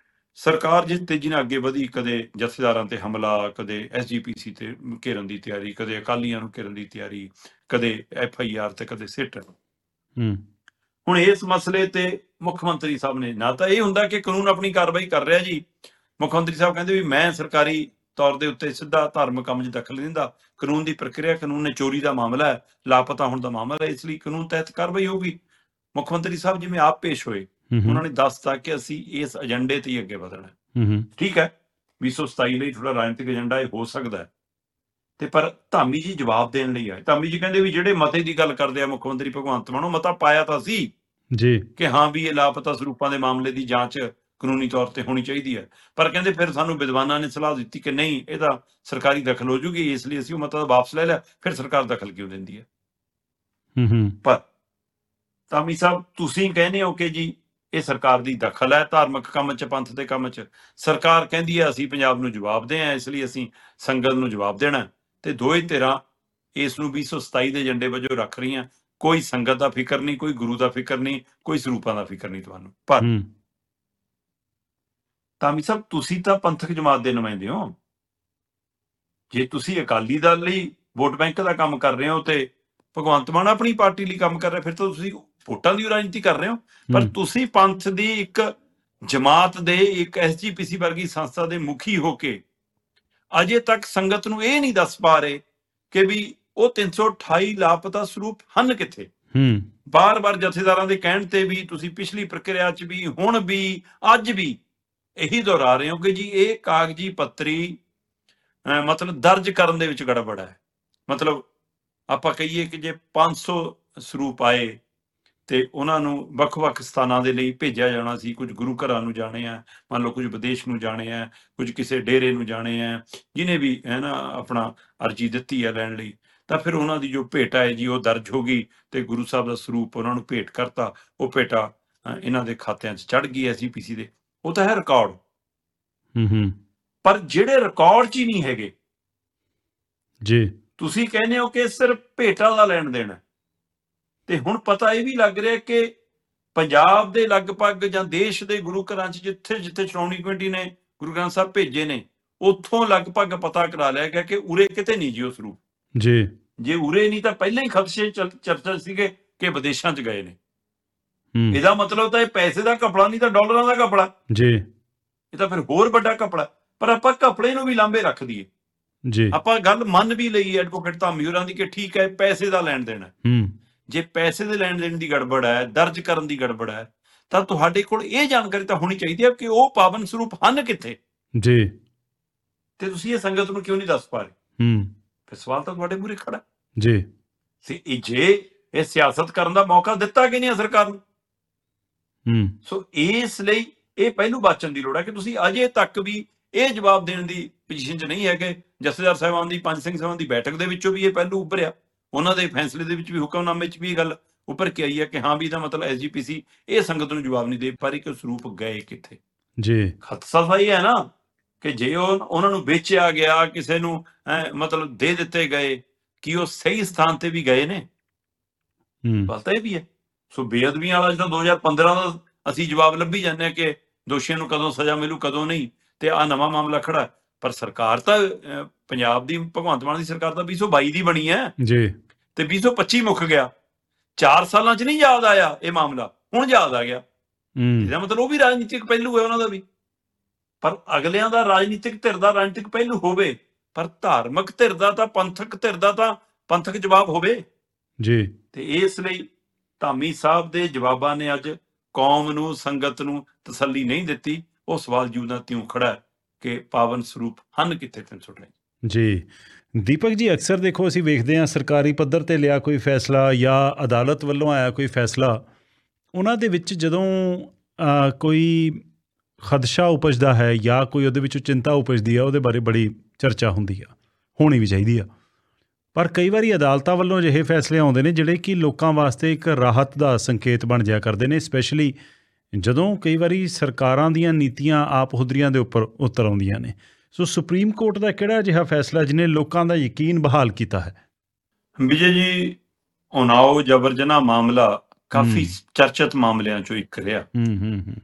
ਸਰਕਾਰ ਜਿਸ ਤੇਜ਼ੀ ਨਾਲ ਅੱਗੇ ਵਧੀ, ਕਦੇ ਜਥੇਦਾਰਾਂ ਤੇ ਹਮਲਾ, ਕਦੇ ਐਸਜੀਪੀਸੀ ਤੇ ਘੇਰਨ ਦੀ ਤਿਆਰੀ, ਕਦੇ ਅਕਾਲੀਆਂ ਨੂੰ ਘੇਰਨ ਦੀ ਤਿਆਰੀ, ਕਦੇ ਐਫ ਆਈ ਆਰ ਤੇ ਕਦੇ ਸਿੱਟ। ਹੂੰ ਹੁਣ ਇਸ ਮਸਲੇ ਤੇ ਮੁੱਖ ਮੰਤਰੀ ਸਾਹਿਬ ਨੇ, ਨਾ ਤਾਂ ਇਹ ਹੁੰਦਾ ਕਿ ਕਾਨੂੰਨ ਆਪਣੀ ਕਾਰਵਾਈ ਕਰ ਰਿਹਾ ਜੀ, ਮੁੱਖ ਮੰਤਰੀ ਸਾਹਿਬ ਕਹਿੰਦੇ ਵੀ ਮੈਂ ਸਰਕਾਰੀ ਤੌਰ ਦੇ ਉੱਤੇ ਸਿੱਧਾ ਧਾਰਮਿਕ ਕੰਮ 'ਚ ਦਖਲ ਨਹੀਂ ਦਿੰਦਾ, ਕਾਨੂੰਨ ਦੀ ਪ੍ਰਕਿਰਿਆ, ਕਾਨੂੰਨ ਨੇ ਚੋਰੀ ਦਾ ਮਾਮਲਾ ਹੈ, ਲਾਪਤਾ ਹੋਣ ਦਾ ਮਾਮਲਾ ਹੈ, ਇਸ ਲਈ ਕਾਨੂੰਨ ਤਹਿਤ ਕਾਰਵਾਈ ਹੋਊਗੀ। ਮੁੱਖ ਮੰਤਰੀ ਸਾਹਿਬ ਜਿਵੇਂ ਆਪ ਪੇਸ਼ ਹੋਏ, ਉਹਨਾਂ ਨੇ ਦੱਸਤਾ ਕਿ ਅਸੀਂ ਇਸ ਏਜੰਡੇ ਤੇ ਹੀ ਅੱਗੇ ਵਧਣਾ। ਹੂੰ ਠੀਕ ਹੈ, ਵੀਹ ਸੌ ਸਤਾਈ ਲਈ ਥੋੜਾ ਰਾਜਨੀਤਿਕ ਏਜੰਡਾ ਇਹ ਹੋ ਸਕਦਾ ਹੈ, ਤੇ ਪਰ ਧਾਮੀ ਜੀ ਜਵਾਬ ਦੇਣ ਲਈ ਆਏ। ਧਾਮੀ ਜੀ ਕਹਿੰਦੇ ਵੀ ਜਿਹੜੇ ਮਤੇ ਦੀ ਗੱਲ ਕਰਦੇ ਆ ਮੁੱਖ ਮੰਤਰੀ ਭਗਵੰਤ ਮਾਨ, ਉਹ ਮਤਾ ਪਾਇਆ ਤਾਂ ਸੀ ਜੀ ਕਿ ਹਾਂ ਵੀ ਇਹ ਲਾਪਤਾ ਸਰੂਪਾਂ ਦੇ ਮਾਮਲੇ ਦੀ ਜਾਂਚ ਕਾਨੂੰਨੀ ਤੌਰ ਤੇ ਹੋਣੀ ਚਾਹੀਦੀ ਹੈ, ਪਰ ਕਹਿੰਦੇ ਫਿਰ ਸਾਨੂੰ ਵਿਦਵਾਨਾਂ ਨੇ ਸਲਾਹ ਦਿੱਤੀ ਕਿ ਨਹੀਂ, ਇਹਦਾ ਸਰਕਾਰੀ ਦਖਲ ਹੋ ਜੂਗੀ, ਇਸ ਲਈ ਅਸੀਂ ਉਹ ਮਤਾ ਵਾਪਸ ਲੈ ਲਿਆ। ਫਿਰ ਸਰਕਾਰ ਦਖਲ ਕਿਉਂ ਦਿੰਦੀ ਹੈ? ਹੂੰ ਹੂੰ ਪਰ ਧਾਮੀ ਸਾਹਿਬ, ਤੁਸੀਂ ਕਹਿੰਦੇ ਹੋ ਕਿ ਜੀ ਇਹ ਸਰਕਾਰ ਦੀ ਦਖਲ ਹੈ ਧਾਰਮਿਕ ਕੰਮ 'ਚ, ਪੰਥ ਦੇ ਕੰਮ 'ਚ। ਸਰਕਾਰ ਕਹਿੰਦੀ ਹੈ ਅਸੀਂ ਪੰਜਾਬ ਨੂੰ ਜਵਾਬ ਦੇ ਆ, ਇਸ ਲਈ ਅਸੀਂ ਸੰਗਤ ਨੂੰ ਜਵਾਬ ਦੇਣਾ, ਤੇ ਦੋਏ ਧਿਰਾਂ ਇਸ ਨੂੰ ਵੀਹ ਸੌ ਸਤਾਈ ਦੇ ਏਜੰਡੇ ਵਜੋਂ ਰੱਖ ਰਹੀਆਂ। ਕੋਈ ਸੰਗਤ ਦਾ ਫਿਕਰ ਨਹੀਂ, ਕੋਈ ਗੁਰੂ ਦਾ ਫਿਕਰ ਨਹੀਂ, ਕੋਈ ਸਰੂਪਾਂ ਦਾ ਫਿਕਰ ਨਹੀਂ ਤੁਹਾਨੂੰ। ਪਰ ਹੂੰ ਧਾਮੀ ਸਾਹਿਬ, ਤੁਸੀਂ ਤਾਂ ਪੰਥਕ ਜਮਾਤ ਦੇ ਨੁਮਾਇੰਦੇ ਹੋ। ਜੇ ਤੁਸੀਂ ਅਕਾਲੀ ਦਲ ਲਈ ਵੋਟ ਬੈਂਕ ਦਾ ਕੰਮ ਕਰ ਰਹੇ ਹੋ ਤੇ ਭਗਵੰਤ ਮਾਨ ਆਪਣੀ ਪਾਰਟੀ ਲਈ ਕੰਮ ਕਰ ਰਿਹਾ, ਫਿਰ ਤਾਂ ਤੁਸੀਂ ਵੋਟਾਂ ਦੀ ਰਾਜਨੀਤੀ ਕਰ ਰਹੇ ਹੋ। ਪਰ ਹੂੰ ਤੁਸੀਂ ਪੰਥ ਦੀ ਇੱਕ ਜਮਾਤ ਦੇ, ਇੱਕ ਐਸਜੀਪੀਸੀ ਵਰਗੀ ਸੰਸਥਾ ਦੇ ਮੁਖੀ ਹੋ ਕੇ ਅਜੇ ਤੱਕ ਸੰਗਤ ਨੂੰ ਇਹ ਨਹੀਂ ਦੱਸ ਪਾ ਰਹੇ ਕਿ ਵੀ ਉਹ ਤਿੰਨ ਸੌ ਅਠਾਈ ਲਾਪਤਾ ਸਰੂਪ ਹਨ ਕਿੱਥੇ। ਹੂੰ ਬਾਰ-ਬਾਰ ਜਥੇਦਾਰਾਂ ਦੇ ਕਹਿਣ ਤੇ ਵੀ ਤੁਸੀਂ ਪਿਛਲੀ ਪ੍ਰਕਿਰਿਆ 'ਚ ਵੀ, ਹੁਣ ਵੀ, ਅੱਜ ਵੀ ਇਹੀ ਦੁਹਰਾ ਰਹੇ ਹੋ ਕਿ ਜੀ ਇਹ ਕਾਗਜ਼ੀ ਪੱਤਰੀ ਅਹ ਮਤਲਬ ਦਰਜ ਕਰਨ ਦੇ ਵਿੱਚ ਗੜਬੜ ਹੈ। ਮਤਲਬ ਆਪਾਂ ਕਹੀਏ ਕਿ ਜੇ ਪੰਜ ਸੌ ਸਰੂਪ ਆਏ ਤੇ ਉਹਨਾਂ ਨੂੰ ਵੱਖ-ਵੱਖ ਸਥਾਨਾਂ ਦੇ ਲਈ ਭੇਜਿਆ ਜਾਣਾ ਸੀ, ਕੁਝ ਗੁਰੂ ਘਰਾਂ ਨੂੰ ਜਾਣੇ ਆ, ਮੰਨ ਲਓ ਕੁਝ ਵਿਦੇਸ਼ ਨੂੰ ਜਾਣੇ ਆ, ਕੁਝ ਕਿਸੇ ਡੇਰੇ ਨੂੰ ਜਾਣੇ ਆ, ਜਿਹਨੇ ਵੀ ਹੈ ਨਾ ਆਪਣਾ ਅਰਜੀ ਦਿੱਤੀ ਹੈ ਲੈਣ ਲਈ, ਤਾਂ ਫਿਰ ਉਹਨਾਂ ਦੀ ਜੋ ਭੇਟਾ ਹੈ ਜੀ ਉਹ ਦਰਜ ਹੋ ਗਈ ਤੇ ਗੁਰੂ ਸਾਹਿਬ ਦਾ ਸਰੂਪ ਉਹਨਾਂ ਨੂੰ ਭੇਟ ਕਰਤਾ। ਉਹ ਭੇਟਾ ਅਹ ਇਹਨਾਂ ਦੇ ਖਾਤਿਆਂ 'ਚ ਚੜ੍ਹ ਗਈ ਐਸਜੀਪੀਸੀ ਦੇ, ਉਹ ਤਾਂ ਹੈ ਰਿਕਾਰਡ। ਹੂੰ ਹੂੰ ਪਰ ਜਿਹੜੇ ਰਿਕਾਰਡ 'ਚ ਹੀ ਨਹੀਂ ਹੈਗੇ, ਜੀ ਤੁਸੀਂ ਕਹਿੰਦੇ ਹੋ ਕਿ ਸਿਰਫ ਭੇਟਾ ਦਾ ਲੈਣ ਦੇਣ ਹੈ। ਤੇ ਹੁਣ ਪਤਾ ਇਹ ਵੀ ਲੱਗ ਰਿਹਾ ਕਿ ਪੰਜਾਬ ਦੇ ਲਗਭਗ ਜਾਂ ਦੇਸ਼ ਦੇ ਗੁਰੂ ਘਰਾਂ 'ਚ ਜਿੱਥੇ ਜਿੱਥੇ ਸ਼੍ਰੋਮਣੀ ਕਮੇਟੀ ਨੇ ਗੁਰੂ ਗ੍ਰੰਥ ਸਾਹਿਬ ਭੇਜੇ ਨੇ, ਉੱਥੋਂ ਲਗਭਗ ਪਤਾ ਕਰਾ ਲਿਆ ਗਿਆ ਕਿ ਉਰੇ ਕਿਤੇ ਨਹੀਂ ਜੀ ਉਹ ਸਰੂਪ। ਜੀ ਜੇ ਉਰੇ ਨਹੀਂ ਤਾਂ ਪਹਿਲਾਂ ਹੀ ਖਦਸ਼ੇ ਚੱਲ- ਚਰਚਾ ਸੀਗੇ ਕਿ ਵਿਦੇਸ਼ਾਂ 'ਚ ਗਏ ਨੇ। ਹੂੰ ਇਹਦਾ ਮਤਲਬ ਤਾਂ ਇਹ ਪੈਸੇ ਦਾ ਘਪਲਾ ਨਹੀਂ ਤਾਂ ਡਾਲਰਾਂ ਦਾ ਘਪਲਾ, ਜੀ ਇਹ ਤਾਂ ਫਿਰ ਹੋਰ ਵੱਡਾ ਘਪਲਾ। ਪਰ ਆਪਾਂ ਘਪਲੇ ਨੂੰ ਵੀ ਲਾਂਭੇ ਰੱਖ ਦਈਏ, ਜੀ ਆਪਾਂ ਗੱਲ ਮੰਨ ਵੀ ਲਈਏ ਐਡਵੋਕੇਟ ਧਾਮੀ ਹੋਰਾਂ ਦੀ ਕਿ ਠੀਕ ਹੈ ਪੈਸੇ ਦਾ ਲੈਣ ਦੇਣ ਹੈ, ਹੂੰ ਜੇ ਪੈਸੇ ਦੇ ਲੈਣ ਦੇਣ ਦੀ ਗੜਬੜ ਹੈ, ਦਰਜ ਕਰਨ ਦੀ ਗੜਬੜ ਹੈ, ਤਾਂ ਤੁਹਾਡੇ ਕੋਲ ਇਹ ਜਾਣਕਾਰੀ ਤਾਂ ਹੋਣੀ ਚਾਹੀਦੀ ਹੈ ਕਿ ਉਹ ਪਾਵਨ ਸਰੂਪ ਹਨ ਕਿੱਥੇ, ਜੀ ਤੇ ਤੁਸੀਂ ਇਹ ਸੰਗਤ ਨੂੰ ਕਿਉਂ ਨਹੀਂ ਦੱਸ ਪਾ ਰਹੇ? ਹੂੰ ਫਿਰ ਸਵਾਲ ਤਾਂ ਤੁਹਾਡੇ ਮੂਹਰੇ ਖੜਾ ਹੈ। ਜੀ ਤੇ ਇਹ ਜੇ ਇਹ ਸਿਆਸਤ ਕਰਨ ਦਾ ਮੌਕਾ ਦਿੱਤਾ ਕਿ ਨਹੀਂ ਹੈ ਸਰਕਾਰ ਨੂੰ? ਹੂੰ ਸੋ ਇਸ ਲਈ ਇਹ ਪਹਿਲੂ ਬਾਚਣ ਦੀ ਲੋੜ ਹੈ ਕਿ ਤੁਸੀਂ ਅਜੇ ਤੱਕ ਵੀ ਇਹ ਜਵਾਬ ਦੇਣ ਦੀ ਪੋਜੀਸ਼ਨ 'ਚ ਨਹੀਂ ਹੈਗੇ। ਜਥੇਦਾਰ ਸਾਹਿਬਾਨ ਦੀ, ਪੰਜ ਸਿੰਘ ਸਾਹਿਬਾਨ ਦੀ ਬੈਠਕ ਦੇ ਵਿੱਚੋਂ ਵੀ ਇਹ ਪਹਿਲੂ ਉੱਭਰਿਆ, ਉਹਨਾਂ ਦੇ ਫੈਸਲੇ ਦੇ ਵਿੱਚ ਵੀ, ਹੁਕਮਨਾਮੇ 'ਚ ਵੀ ਇਹ ਗੱਲ ਉੱਭਰ ਕੇ ਆਈ ਹੈ ਕਿ ਹਾਂ ਵੀ ਇਹਦਾ ਮਤਲਬ ਐਸਜੀਪੀਸੀ ਇਹ ਸੰਗਤ ਨੂੰ ਜਵਾਬ ਨਹੀਂ ਦੇ ਪਾ ਰਹੀ ਕਿ ਸਰੂਪ ਗਏ ਕਿੱਥੇ। ਜੀ ਖਦਸ਼ਾ ਤਾਂ ਇਹ ਹੈ ਨਾ ਕਿ ਜੇ ਉਹ ਉਹਨਾਂ ਨੂੰ ਵੇਚਿਆ ਗਿਆ, ਕਿਸੇ ਨੂੰ ਹੈਂ, ਮਤਲਬ ਦੇ ਦਿੱਤੇ ਗਏ, ਕਿ ਉਹ ਸਹੀ ਸਥਾਨ ਤੇ ਵੀ ਗਏ ਨੇ? ਹੂੰ ਗੱਲ ਤਾਂ ਇਹ ਵੀ ਹੈ। ਸੋ ਬੇਅਦਬੀਆਂ ਵਾਲਾ ਜਿਹੜਾ ਦੋ ਹਜ਼ਾਰ ਪੰਦਰਾਂ ਦਾ ਅਸੀਂ ਜਵਾਬ ਲੱਭੀ ਜਾਂਦੇ ਹਾਂ ਕਿ ਦੋਸ਼ੀਆਂ ਨੂੰ ਕਦੋਂ ਸਜ਼ਾ ਮਿਲੂ ਕਦੋਂ ਨਹੀਂ, ਤੇ ਆਹ ਨਵਾਂ ਮਾਮਲਾ ਖੜਾ ਹੈ। ਪਰ ਸਰਕਾਰ ਤਾਂ ਅਹ, ਪੰਜਾਬ ਦੀ ਭਗਵੰਤ ਮਾਨ ਦੀ ਸਰਕਾਰ ਤਾਂ ਵੀਹ ਸੌ ਬਾਈ ਦੀ ਬਣੀ ਹੈ ਜੀ ਤੇ ਵੀਹ ਸੌ ਪੱਚੀ ਮੁੱਕ ਗਿਆ। ਚਾਰ ਸਾਲਾਂ 'ਚ ਨਹੀਂ ਯਾਦ ਆਇਆ ਇਹ ਮਾਮਲਾ, ਹੁਣ ਯਾਦ ਆ ਗਿਆ। ਹੂੰ ਇਹਦਾ ਮਤਲਬ ਉਹ ਵੀ ਰਾਜਨੀਤਿਕ ਪਹਿਲੂ ਹੈ ਉਹਨਾਂ ਦਾ ਵੀ। ਪਰ ਅਗਲਿਆਂ ਦਾ ਰਾਜਨੀਤਿਕ ਧਿਰ ਦਾ ਰਾਜਨੀਤਿਕ ਪਹਿਲੂ ਹੋਵੇ, ਪਰ ਧਾਰਮਿਕ ਧਿਰ ਦਾ ਤਾਂ, ਪੰਥਕ ਧਿਰ ਦਾ ਤਾਂ ਪੰਥਕ ਜਵਾਬ ਹੋਵੇ। ਜੀ ਤੇ ਇਸ ਲਈ ਧਾਮੀ ਸਾਹਿਬ ਦੇ ਜਵਾਬਾਂ ਨੇ ਅੱਜ ਕੌਮ ਨੂੰ, ਸੰਗਤ ਨੂੰ ਤਸੱਲੀ ਨਹੀਂ ਦਿੱਤੀ। ਉਹ ਸਵਾਲ ਜਿਉਂ ਦਾ ਤਿਉਂ ਖੜਾ ਹੈ ਕਿ ਪਾਵਨ ਸਰੂਪ ਹਨ ਕਿੱਥੇ ਤਿੰਨ ਸੌ ਅਠਾਈ। ਜੀ ਦੀਪਕ ਜੀ, ਅਕਸਰ ਦੇਖੋ ਅਸੀਂ ਵੇਖਦੇ ਹਾਂ ਸਰਕਾਰੀ ਪੱਧਰ ਤੇ ਲਿਆ ਕੋਈ ਫੈਸਲਾ ਜਾਂ ਅਦਾਲਤ ਵੱਲੋਂ ਆਇਆ ਕੋਈ ਫੈਸਲਾ, ਉਹਨਾਂ ਦੇ ਵਿੱਚ ਜਦੋਂ ਅ, ਕੋਈ ਖਦਸ਼ਾ ਉਪਜਦਾ ਹੈ ਜਾਂ ਕੋਈ ਉਹਦੇ ਵਿੱਚੋਂ ਚਿੰਤਾ ਉਪਜਦੀ ਆ, ਉਹਦੇ ਬਾਰੇ ਬੜੀ ਚਰਚਾ ਹੁੰਦੀ ਆ, ਹੋਣੀ ਵੀ ਚਾਹੀਦੀ ਆ। ਪਰ ਕਈ ਵਾਰੀ ਅਦਾਲਤਾਂ ਵੱਲੋਂ ਅਜਿਹੇ ਫੈਸਲੇ ਆਉਂਦੇ ਨੇ ਜਿਹੜੇ ਕਿ ਲੋਕਾਂ ਵਾਸਤੇ ਇੱਕ ਰਾਹਤ ਦਾ ਸੰਕੇਤ ਬਣ ਜਾਇਆ ਕਰਦੇ ਨੇ, ਸਪੈਸ਼ਲੀ ਜਦੋਂ ਕਈ ਵਾਰੀ ਸਰਕਾਰਾਂ ਦੀਆਂ ਨੀਤੀਆਂ ਆਪ ਹੁਦਰੀਆਂ ਦੇ ਉੱਪਰ ਉਤਰ ਆਉਂਦੀਆਂ ਨੇ। ਸੋ ਸੁਪਰੀਮ ਕੋਰਟ ਦਾ ਕਿਹੜਾ ਅਜਿਹਾ ਫੈਸਲਾ ਜਿਹਨੇ ਲੋਕਾਂ ਦਾ ਯਕੀਨ ਬਹਾਲ ਕੀਤਾ ਹੈ? ਵਿਜੇ ਜੀ, ਉਨਾਓ ਜਬਰ ਜਨਾਹ ਮਾਮਲਾ ਕਾਫੀ ਚਰਚਿਤ ਮਾਮਲਿਆਂ ਚੋਂ ਇੱਕ ਰਿਹਾ। ਹੂੰ ਹੂੰ ਹੂੰ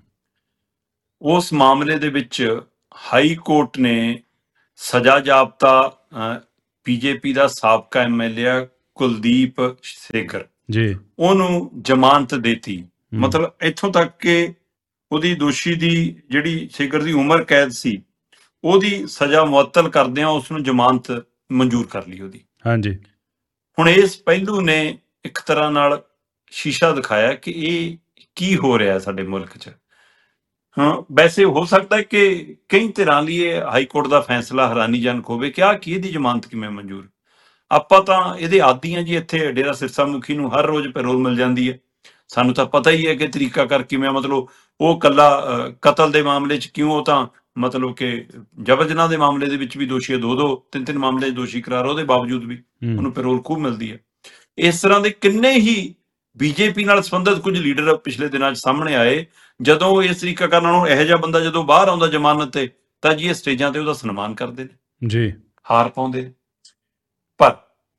ਉਸ ਮਾਮਲੇ ਦੇ ਵਿੱਚ ਹਾਈ ਕੋਰਟ ਨੇ ਸਜ਼ਾ ਜਾਬਤਾ ਬੀਜੇਪੀ ਦਾ ਸਾਬਕਾ ਐਮਐਲਏ ਕੁਲਦੀਪ ਸੇਗਰ ਜੀ ਉਹਨੂੰ ਜ਼ਮਾਨਤ ਦੇਤੀ। ਮਤਲਬ ਇੱਥੋਂ ਤੱਕ ਕਿ ਉਹਦੀ ਦੋਸ਼ੀ ਦੀ ਜਿਹੜੀ ਸੇਗਰ ਦੀ ਉਮਰ ਕੈਦ ਸੀ, ਉਹਦੀ ਸਜ਼ਾ ਮੁਅੱਤਲ ਕਰਦਿਆਂ ਉਸ ਨੂੰ ਜ਼ਮਾਨਤ ਮਨਜ਼ੂਰ ਕਰ ਲਈ ਉਹਦੀ। ਹਾਂਜੀ, ਹੁਣ ਇਸ ਪਹਿਲੂ ਨੇ ਇੱਕ ਤਰ੍ਹਾਂ ਨਾਲ ਸ਼ੀਸ਼ਾ ਦਿਖਾਇਆ ਕਿ ਇਹ ਕੀ ਹੋ ਰਿਹਾ ਸਾਡੇ ਮੁਲਕ 'ਚ। ਹਾਂ, ਵੈਸੇ ਹੋ ਸਕਦਾ ਹੈ ਕਿ ਕਈ ਧਿਰਾਂ ਲਈ ਇਹ ਹਾਈ ਕੋਰਟ ਦਾ ਫੈਸਲਾ ਹੈਰਾਨੀਜਨਕ ਹੋਵੇ ਕਿ ਆਹ ਕੀ, ਇਹਦੀ ਜ਼ਮਾਨਤ ਕਿਵੇਂ ਮਨਜ਼ੂਰ। ਆਪਾਂ ਤਾਂ ਇਹਦੇ ਆਦੀ ਹਾਂ ਜੀ, ਇੱਥੇ ਡੇਰਾ ਸਿਰਸਾ ਮੁਖੀ ਨੂੰ ਹਰ ਰੋਜ਼ ਪੈਰੋਲ ਮਿਲ ਜਾਂਦੀ ਹੈ। ਸਾਨੂੰ ਤਾਂ ਪਤਾ ਹੀ ਹੈ ਕਿ ਤਰੀਕਾ ਕਰ ਕਿਵੇਂ, ਮਤਲਬ ਉਹ ਕੱਲਾ ਕਤਲ ਦੇ ਮਾਮਲੇ 'ਚ ਕਿਉਂ, ਉਹ ਤਾਂ ਮਤਲਬ ਕਿ ਜਬਰ ਜਨਾਹ ਦੇ ਮਾਮਲੇ ਦੇ ਵਿੱਚ ਵੀ ਦੋਸ਼ੀ, ਦੋ ਦੋ ਤਿੰਨ ਤਿੰਨ ਮਾਮਲੇ 'ਚ ਦੋਸ਼ੀ ਕਰਾਰ, ਉਹਦੇ ਬਾਵਜੂਦ ਵੀ ਉਹਨੂੰ ਪੈਰੋਲ ਖੂਬ ਮਿਲਦੀ ਹੈ। ਇਸ ਤਰ੍ਹਾਂ ਦੇ ਕਿੰਨੇ ਹੀ ਬੀਜੇਪੀ ਨਾਲ ਸੰਬੰਧਿਤ ਕੁਝ ਲੀਡਰ ਪਿਛਲੇ ਦਿਨਾਂ 'ਚ ਸਾਹਮਣੇ ਆਏ। ਜਦੋਂ ਇਸ ਤਰੀਕਾ ਕਰਨ ਨਾਲੋਂ ਇਹੋ ਜਿਹਾ ਬੰਦਾ ਜਦੋਂ ਬਾਹਰ ਆਉਂਦਾ ਜ਼ਮਾਨਤ ਤੇ, ਤਾਂ ਜੀ ਇਹ ਸਟੇਜਾਂ ਤੇ ਉਹਦਾ ਸਨਮਾਨ ਕਰਦੇ ਨੇ ਜੀ, ਹਾਰ ਪਾਉਂਦੇ ਨੇ। ਪਰ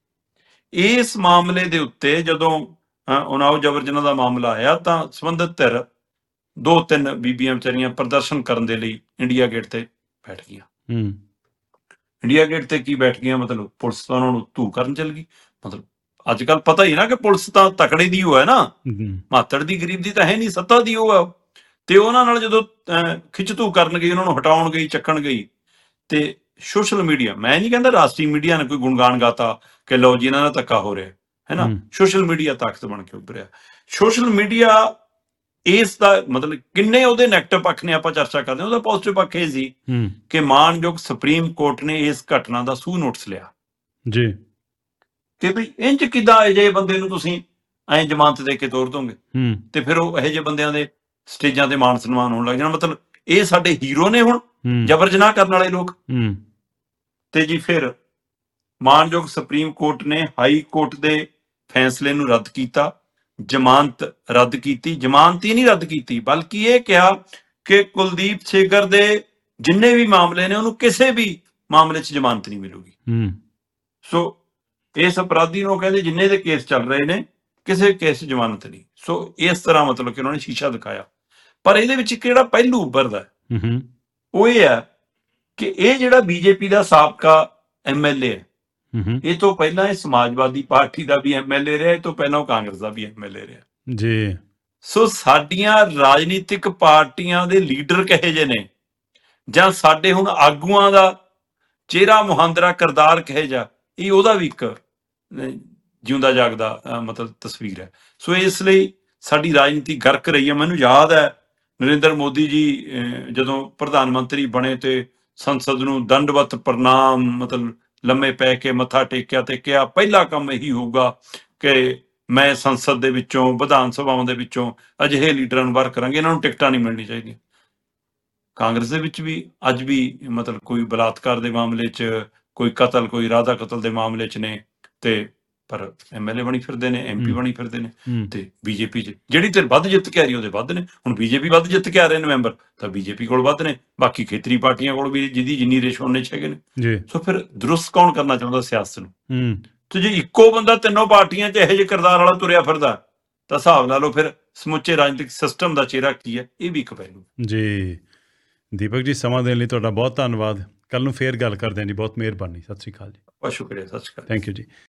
ਇਸ ਮਾਮਲੇ ਦੇ ਉੱਤੇ ਜਦੋਂ ਉਨਾਓ ਜਬਰ ਜਨਾਹ ਦਾ ਮਾਮਲਾ ਆਇਆ ਤਾਂ ਸੰਬੰਧਿਤ ਧਿਰ ਦੋ ਤਿੰਨ ਬੀਬੀਆਂ ਵਿਚਾਰੀਆਂ ਪ੍ਰਦਰਸ਼ਨ ਕਰਨ ਦੇ ਲਈ ਇੰਡੀਆ ਗੇਟ ਤੇ ਬੈਠ ਗਈਆਂ। ਹੂੰ ਇੰਡੀਆ ਗੇਟ ਤੇ ਕੀ ਬੈਠ ਗਈਆਂ? ਮਤਲਬ ਪੁਲਿਸ ਤਾਂ ਉਹਨਾਂ ਨੂੰ ਧੂ ਕਰਨ ਚੱਲ ਗਈ। ਮਤਲਬ ਅੱਜ ਕੱਲ ਪਤਾ ਹੀ ਨਾ ਕਿ ਪੁਲਿਸ ਤਾਂ ਤਕੜੇ ਦੀ ਉਹ ਹੈ ਨਾ, ਮਾਤੜ ਦੀ ਗਰੀਬ ਦੀ ਤਾਂ ਹੈ ਨਹੀਂ, ਸੱਤਾ ਦੀ ਉਹ ਹੈ। ਤੇ ਉਹਨਾਂ ਨਾਲ ਜਦੋਂ ਖਿੱਚ ਧੂ ਕਰਨ ਗਈ, ਉਹਨਾਂ ਨੂੰ ਹਟਾਉਣ ਗਈ, ਚੱਕਣ ਗਈ, ਤੇ ਸੋਸ਼ਲ ਮੀਡੀਆ, ਮੈਂ ਨਹੀਂ ਕਹਿੰਦਾ ਰਾਸ਼ਟਰੀ ਮੀਡੀਆ ਨੇ ਕੋਈ ਗੁਣਗਾਨ ਗਾਤਾ ਕਿ ਲਓ ਜੀ ਇਹਨਾਂ ਦਾ ਧੱਕਾ ਹੋ ਰਿਹਾ ਹੈ ਨਾ, ਸੋਸ਼ਲ ਮੀਡੀਆ ਤਾਕਤ ਬਣ ਕੇ ਉੱਭਰਿਆ। ਸੋਸ਼ਲ ਮੀਡੀਆ ਇਸ ਦਾ ਮਤਲਬ ਕਿੰਨੇ ਉਹਦੇ ਨੈਗੇਟਿਵ ਪੱਖ ਨੇ ਆਪਾਂ ਚਰਚਾ ਕਰਦੇ ਹਾਂ, ਉਹਦਾ ਪੋਜ਼ਿਟਿਵ ਪੱਖ ਇਹ ਸੀ ਕਿ ਮਾਣਯੋਗ ਸੁਪਰੀਮ ਕੋਰਟ ਨੇ ਇਸ ਘਟਨਾ ਦਾ ਸੂ ਨੋਟਿਸ ਲਿਆ ਜੀ ਕਿ ਵੀ ਇੰਜ ਕਿੱਦਾਂ ਇਹੋ ਜਿਹੇ ਬੰਦੇ ਨੂੰ ਤੁਸੀਂ ਐਂ ਜ਼ਮਾਨਤ ਦੇ ਕੇ ਤੋਰ ਦੋਗੇ, ਤੇ ਫਿਰ ਉਹ ਇਹੋ ਜਿਹੇ ਬੰਦਿਆਂ ਦੇ ਸਟੇਜਾਂ ਤੇ ਮਾਣ ਸਨਮਾਨ ਹੋਣ ਲੱਗ ਜਾਣਾ। ਮਤਲਬ ਇਹ ਸਾਡੇ ਹੀਰੋ ਨੇ ਹੁਣ ਜਬਰ ਜਨਾਹ ਕਰਨ ਵਾਲੇ ਲੋਕ। ਤੇ ਜੀ ਫਿਰ ਮਾਣਯੋਗ ਸੁਪਰੀਮ ਕੋਰਟ ਨੇ ਹਾਈ ਕੋਰਟ ਦੇ ਫੈਸਲੇ ਨੂੰ ਰੱਦ ਕੀਤਾ, ਜ਼ਮਾਨਤ ਰੱਦ ਕੀਤੀ। ਜ਼ਮਾਨਤ ਹੀ ਨਹੀਂ ਰੱਦ ਕੀਤੀ, ਬਲਕਿ ਇਹ ਕਿਹਾ ਕਿ ਕੁਲਦੀਪ ਸੇਗਰ ਦੇ ਜਿੰਨੇ ਵੀ ਮਾਮਲੇ ਨੇ, ਉਹਨੂੰ ਕਿਸੇ ਵੀ ਮਾਮਲੇ 'ਚ ਜ਼ਮਾਨਤ ਨਹੀਂ ਮਿਲੂਗੀ। ਸੋ ਇਸ ਅਪਰਾਧੀ ਨੂੰ ਕਹਿੰਦੇ ਜਿੰਨੇ ਦੇ ਕੇਸ ਚੱਲ ਰਹੇ ਨੇ, ਕਿਸੇ ਕੇਸ 'ਚ ਜ਼ਮਾਨਤ ਨਹੀਂ। ਸੋ ਇਸ ਤਰ੍ਹਾਂ ਮਤਲਬ ਕਿ ਉਹਨਾਂ ਨੇ ਸ਼ੀਸ਼ਾ ਦਿਖਾਇਆ। ਪਰ ਇਹਦੇ ਵਿੱਚ ਕਿਹੜਾ ਪਹਿਲੂ ਉੱਭਰਦਾ ਉਹ ਇਹ ਹੈ ਕਿ ਇਹ ਜਿਹੜਾ ਬੀਜੇਪੀ ਦਾ ਸਾਬਕਾ ਐਮਐਲਏ ਹੈ, ਇਹ ਤੋਂ ਪਹਿਲਾਂ ਇਹ ਸਮਾਜਵਾਦੀ ਪਾਰਟੀ ਦਾ ਵੀ ਐਮਐਲਏ ਰਿਹਾ, ਇਹ ਤੋਂ ਪਹਿਲਾਂ ਉਹ ਕਾਂਗਰਸ ਦਾ ਵੀ ਐਮਐਲਏ ਰਿਹਾ ਜੀ। ਸੋ ਸਾਡੀਆਂ ਰਾਜਨੀਤਿਕ ਪਾਰਟੀਆਂ ਦੇ ਲੀਡਰ ਕਹੇ ਜਿਹੇ ਨੇ ਜਾਂ ਸਾਡੇ ਹੁਣ ਆਗੂਆਂ ਦਾ ਚਿਹਰਾ ਮੁਹਾਂਦਰਾ ਕਿਰਦਾਰ ਕਹੇ ਜਾ, ਇਹ ਉਹਦਾ ਵੀ ਇੱਕ ਅਹ, ਜਿਉਂਦਾ ਜਾਗਦਾ ਅਹ, ਮਤਲਬ ਤਸਵੀਰ ਹੈ। ਸੋ ਇਸ ਲਈ ਸਾਡੀ ਰਾਜਨੀਤੀ ਗਰਕ ਰਹੀ ਹੈ। ਮੈਨੂੰ ਯਾਦ ਹੈ ਨਰਿੰਦਰ ਮੋਦੀ ਜੀ ਅਹ, ਜਦੋਂ ਪ੍ਰਧਾਨ ਮੰਤਰੀ ਬਣੇ ਤੇ ਸੰਸਦ ਨੂੰ ਦੰਡਵਤ ਪ੍ਰਣਾਮ ਮਤਲਬ ਲੰਮੇ ਪੈ ਕੇ ਮੱਥਾ ਟੇਕਿਆ ਤੇ ਕਿਹਾ ਪਹਿਲਾ ਕੰਮ ਇਹੀ ਹੋਊਗਾ ਕਿ ਮੈਂ ਸੰਸਦ ਦੇ ਵਿੱਚੋਂ, ਵਿਧਾਨ ਸਭਾਵਾਂ ਦੇ ਵਿੱਚੋਂ ਅਜਿਹੇ ਲੀਡਰਾਂ ਨੂੰ ਬਾਹਰ ਕਰਾਂਗੇ, ਇਹਨਾਂ ਨੂੰ ਟਿਕਟਾਂ ਨਹੀਂ ਮਿਲਣੀ ਚਾਹੀਦੀਆਂ। ਕਾਂਗਰਸ ਦੇ ਵਿੱਚ ਵੀ ਅੱਜ ਵੀ ਮਤਲਬ ਕੋਈ ਬਲਾਤਕਾਰ ਦੇ ਮਾਮਲੇ 'ਚ, ਕੋਈ ਕਤਲ, ਕੋਈ ਇਰਾਦਾ ਕਤਲ ਦੇ ਮਾਮਲੇ 'ਚ ਨੇ, ਤੇ ਪਰ ਐਮਐਲਏ ਬਣੀ ਫਿਰਦੇ ਨੇ, ਐਮਪੀ ਹੂੰ। ਬਣੀ ਫਿਰਦੇ ਨੇ। ਹੂੰ। ਤੇ ਬੀਜੇਪੀ 'ਚ ਜਿਹੜੀ ਤੇ ਵੱਧ ਜਿੱਤ ਕੇ ਆ ਰਹੀ ਉਹਦੇ ਵੱਧ ਨੇ। ਹੁਣ ਬੀਜੇਪੀ ਵੱਧ ਜਿੱਤ ਕੇ ਆ ਰਹੇ ਨੇ ਮੈਂਬਰ, ਤਾਂ ਬੀਜੇਪੀ ਕੋਲ ਵੱਧ ਨੇ, ਬਾਕੀ ਖੇਤਰੀ ਪਾਰਟੀਆਂ ਕੋਲ ਵੀ ਜਿਹਦੀ ਜਿੰਨੀ ਰੇਸ਼ੋ ਉਹਨੇ 'ਚ ਹੈਗੇ ਨੇ। ਜੀ। ਸੋ ਫਿਰ ਦਰੁਸਤ ਕੌਣ ਕਰਨਾ ਚਾਹੁੰਦਾ ਸਿਆਸਤ ਨੂੰ? ਹੂੰ। ਤੇ ਜੇ ਇੱਕੋ ਬੰਦਾ ਤਿੰਨੋਂ ਪਾਰਟੀਆਂ 'ਚ ਇਹੋ ਜਿਹੇ ਕਿਰਦਾਰ ਵਾਲਾ ਤੁਰਿਆ ਫਿਰਦਾ, ਤਾਂ ਹਿਸਾਬ ਲਾ ਲਓ ਫਿਰ ਸਮੁੱਚੇ ਰਾਜਨੀਤਿਕ ਸਿਸਟਮ ਦਾ ਚਿਹਰਾ ਕੀ ਹੈ। ਇਹ ਵੀ ਇੱਕ ਪਹਿਲੂ। ਜੀ ਦੀਪਕ ਜੀ, ਸਮਾਂ ਦੇਣ ਲਈ ਤੁਹਾਡਾ ਬਹੁਤ ਧੰਨਵਾਦ। ਕੱਲ੍ਹ ਨੂੰ ਫੇਰ ਗੱਲ ਕਰਦੇ ਹਾਂ ਜੀ। ਬਹੁਤ ਮਿਹਰਬਾਨੀ। ਸਤਿ ਸ਼੍ਰੀ ਅਕਾਲ ਜੀ। ਬਹੁਤ ਸ਼ੁਕਰੀਆ। ਸਤਿ ਸ਼੍ਰੀ ਅਕਾਲ। ਥੈਂਕ ਯੂ ਜੀ।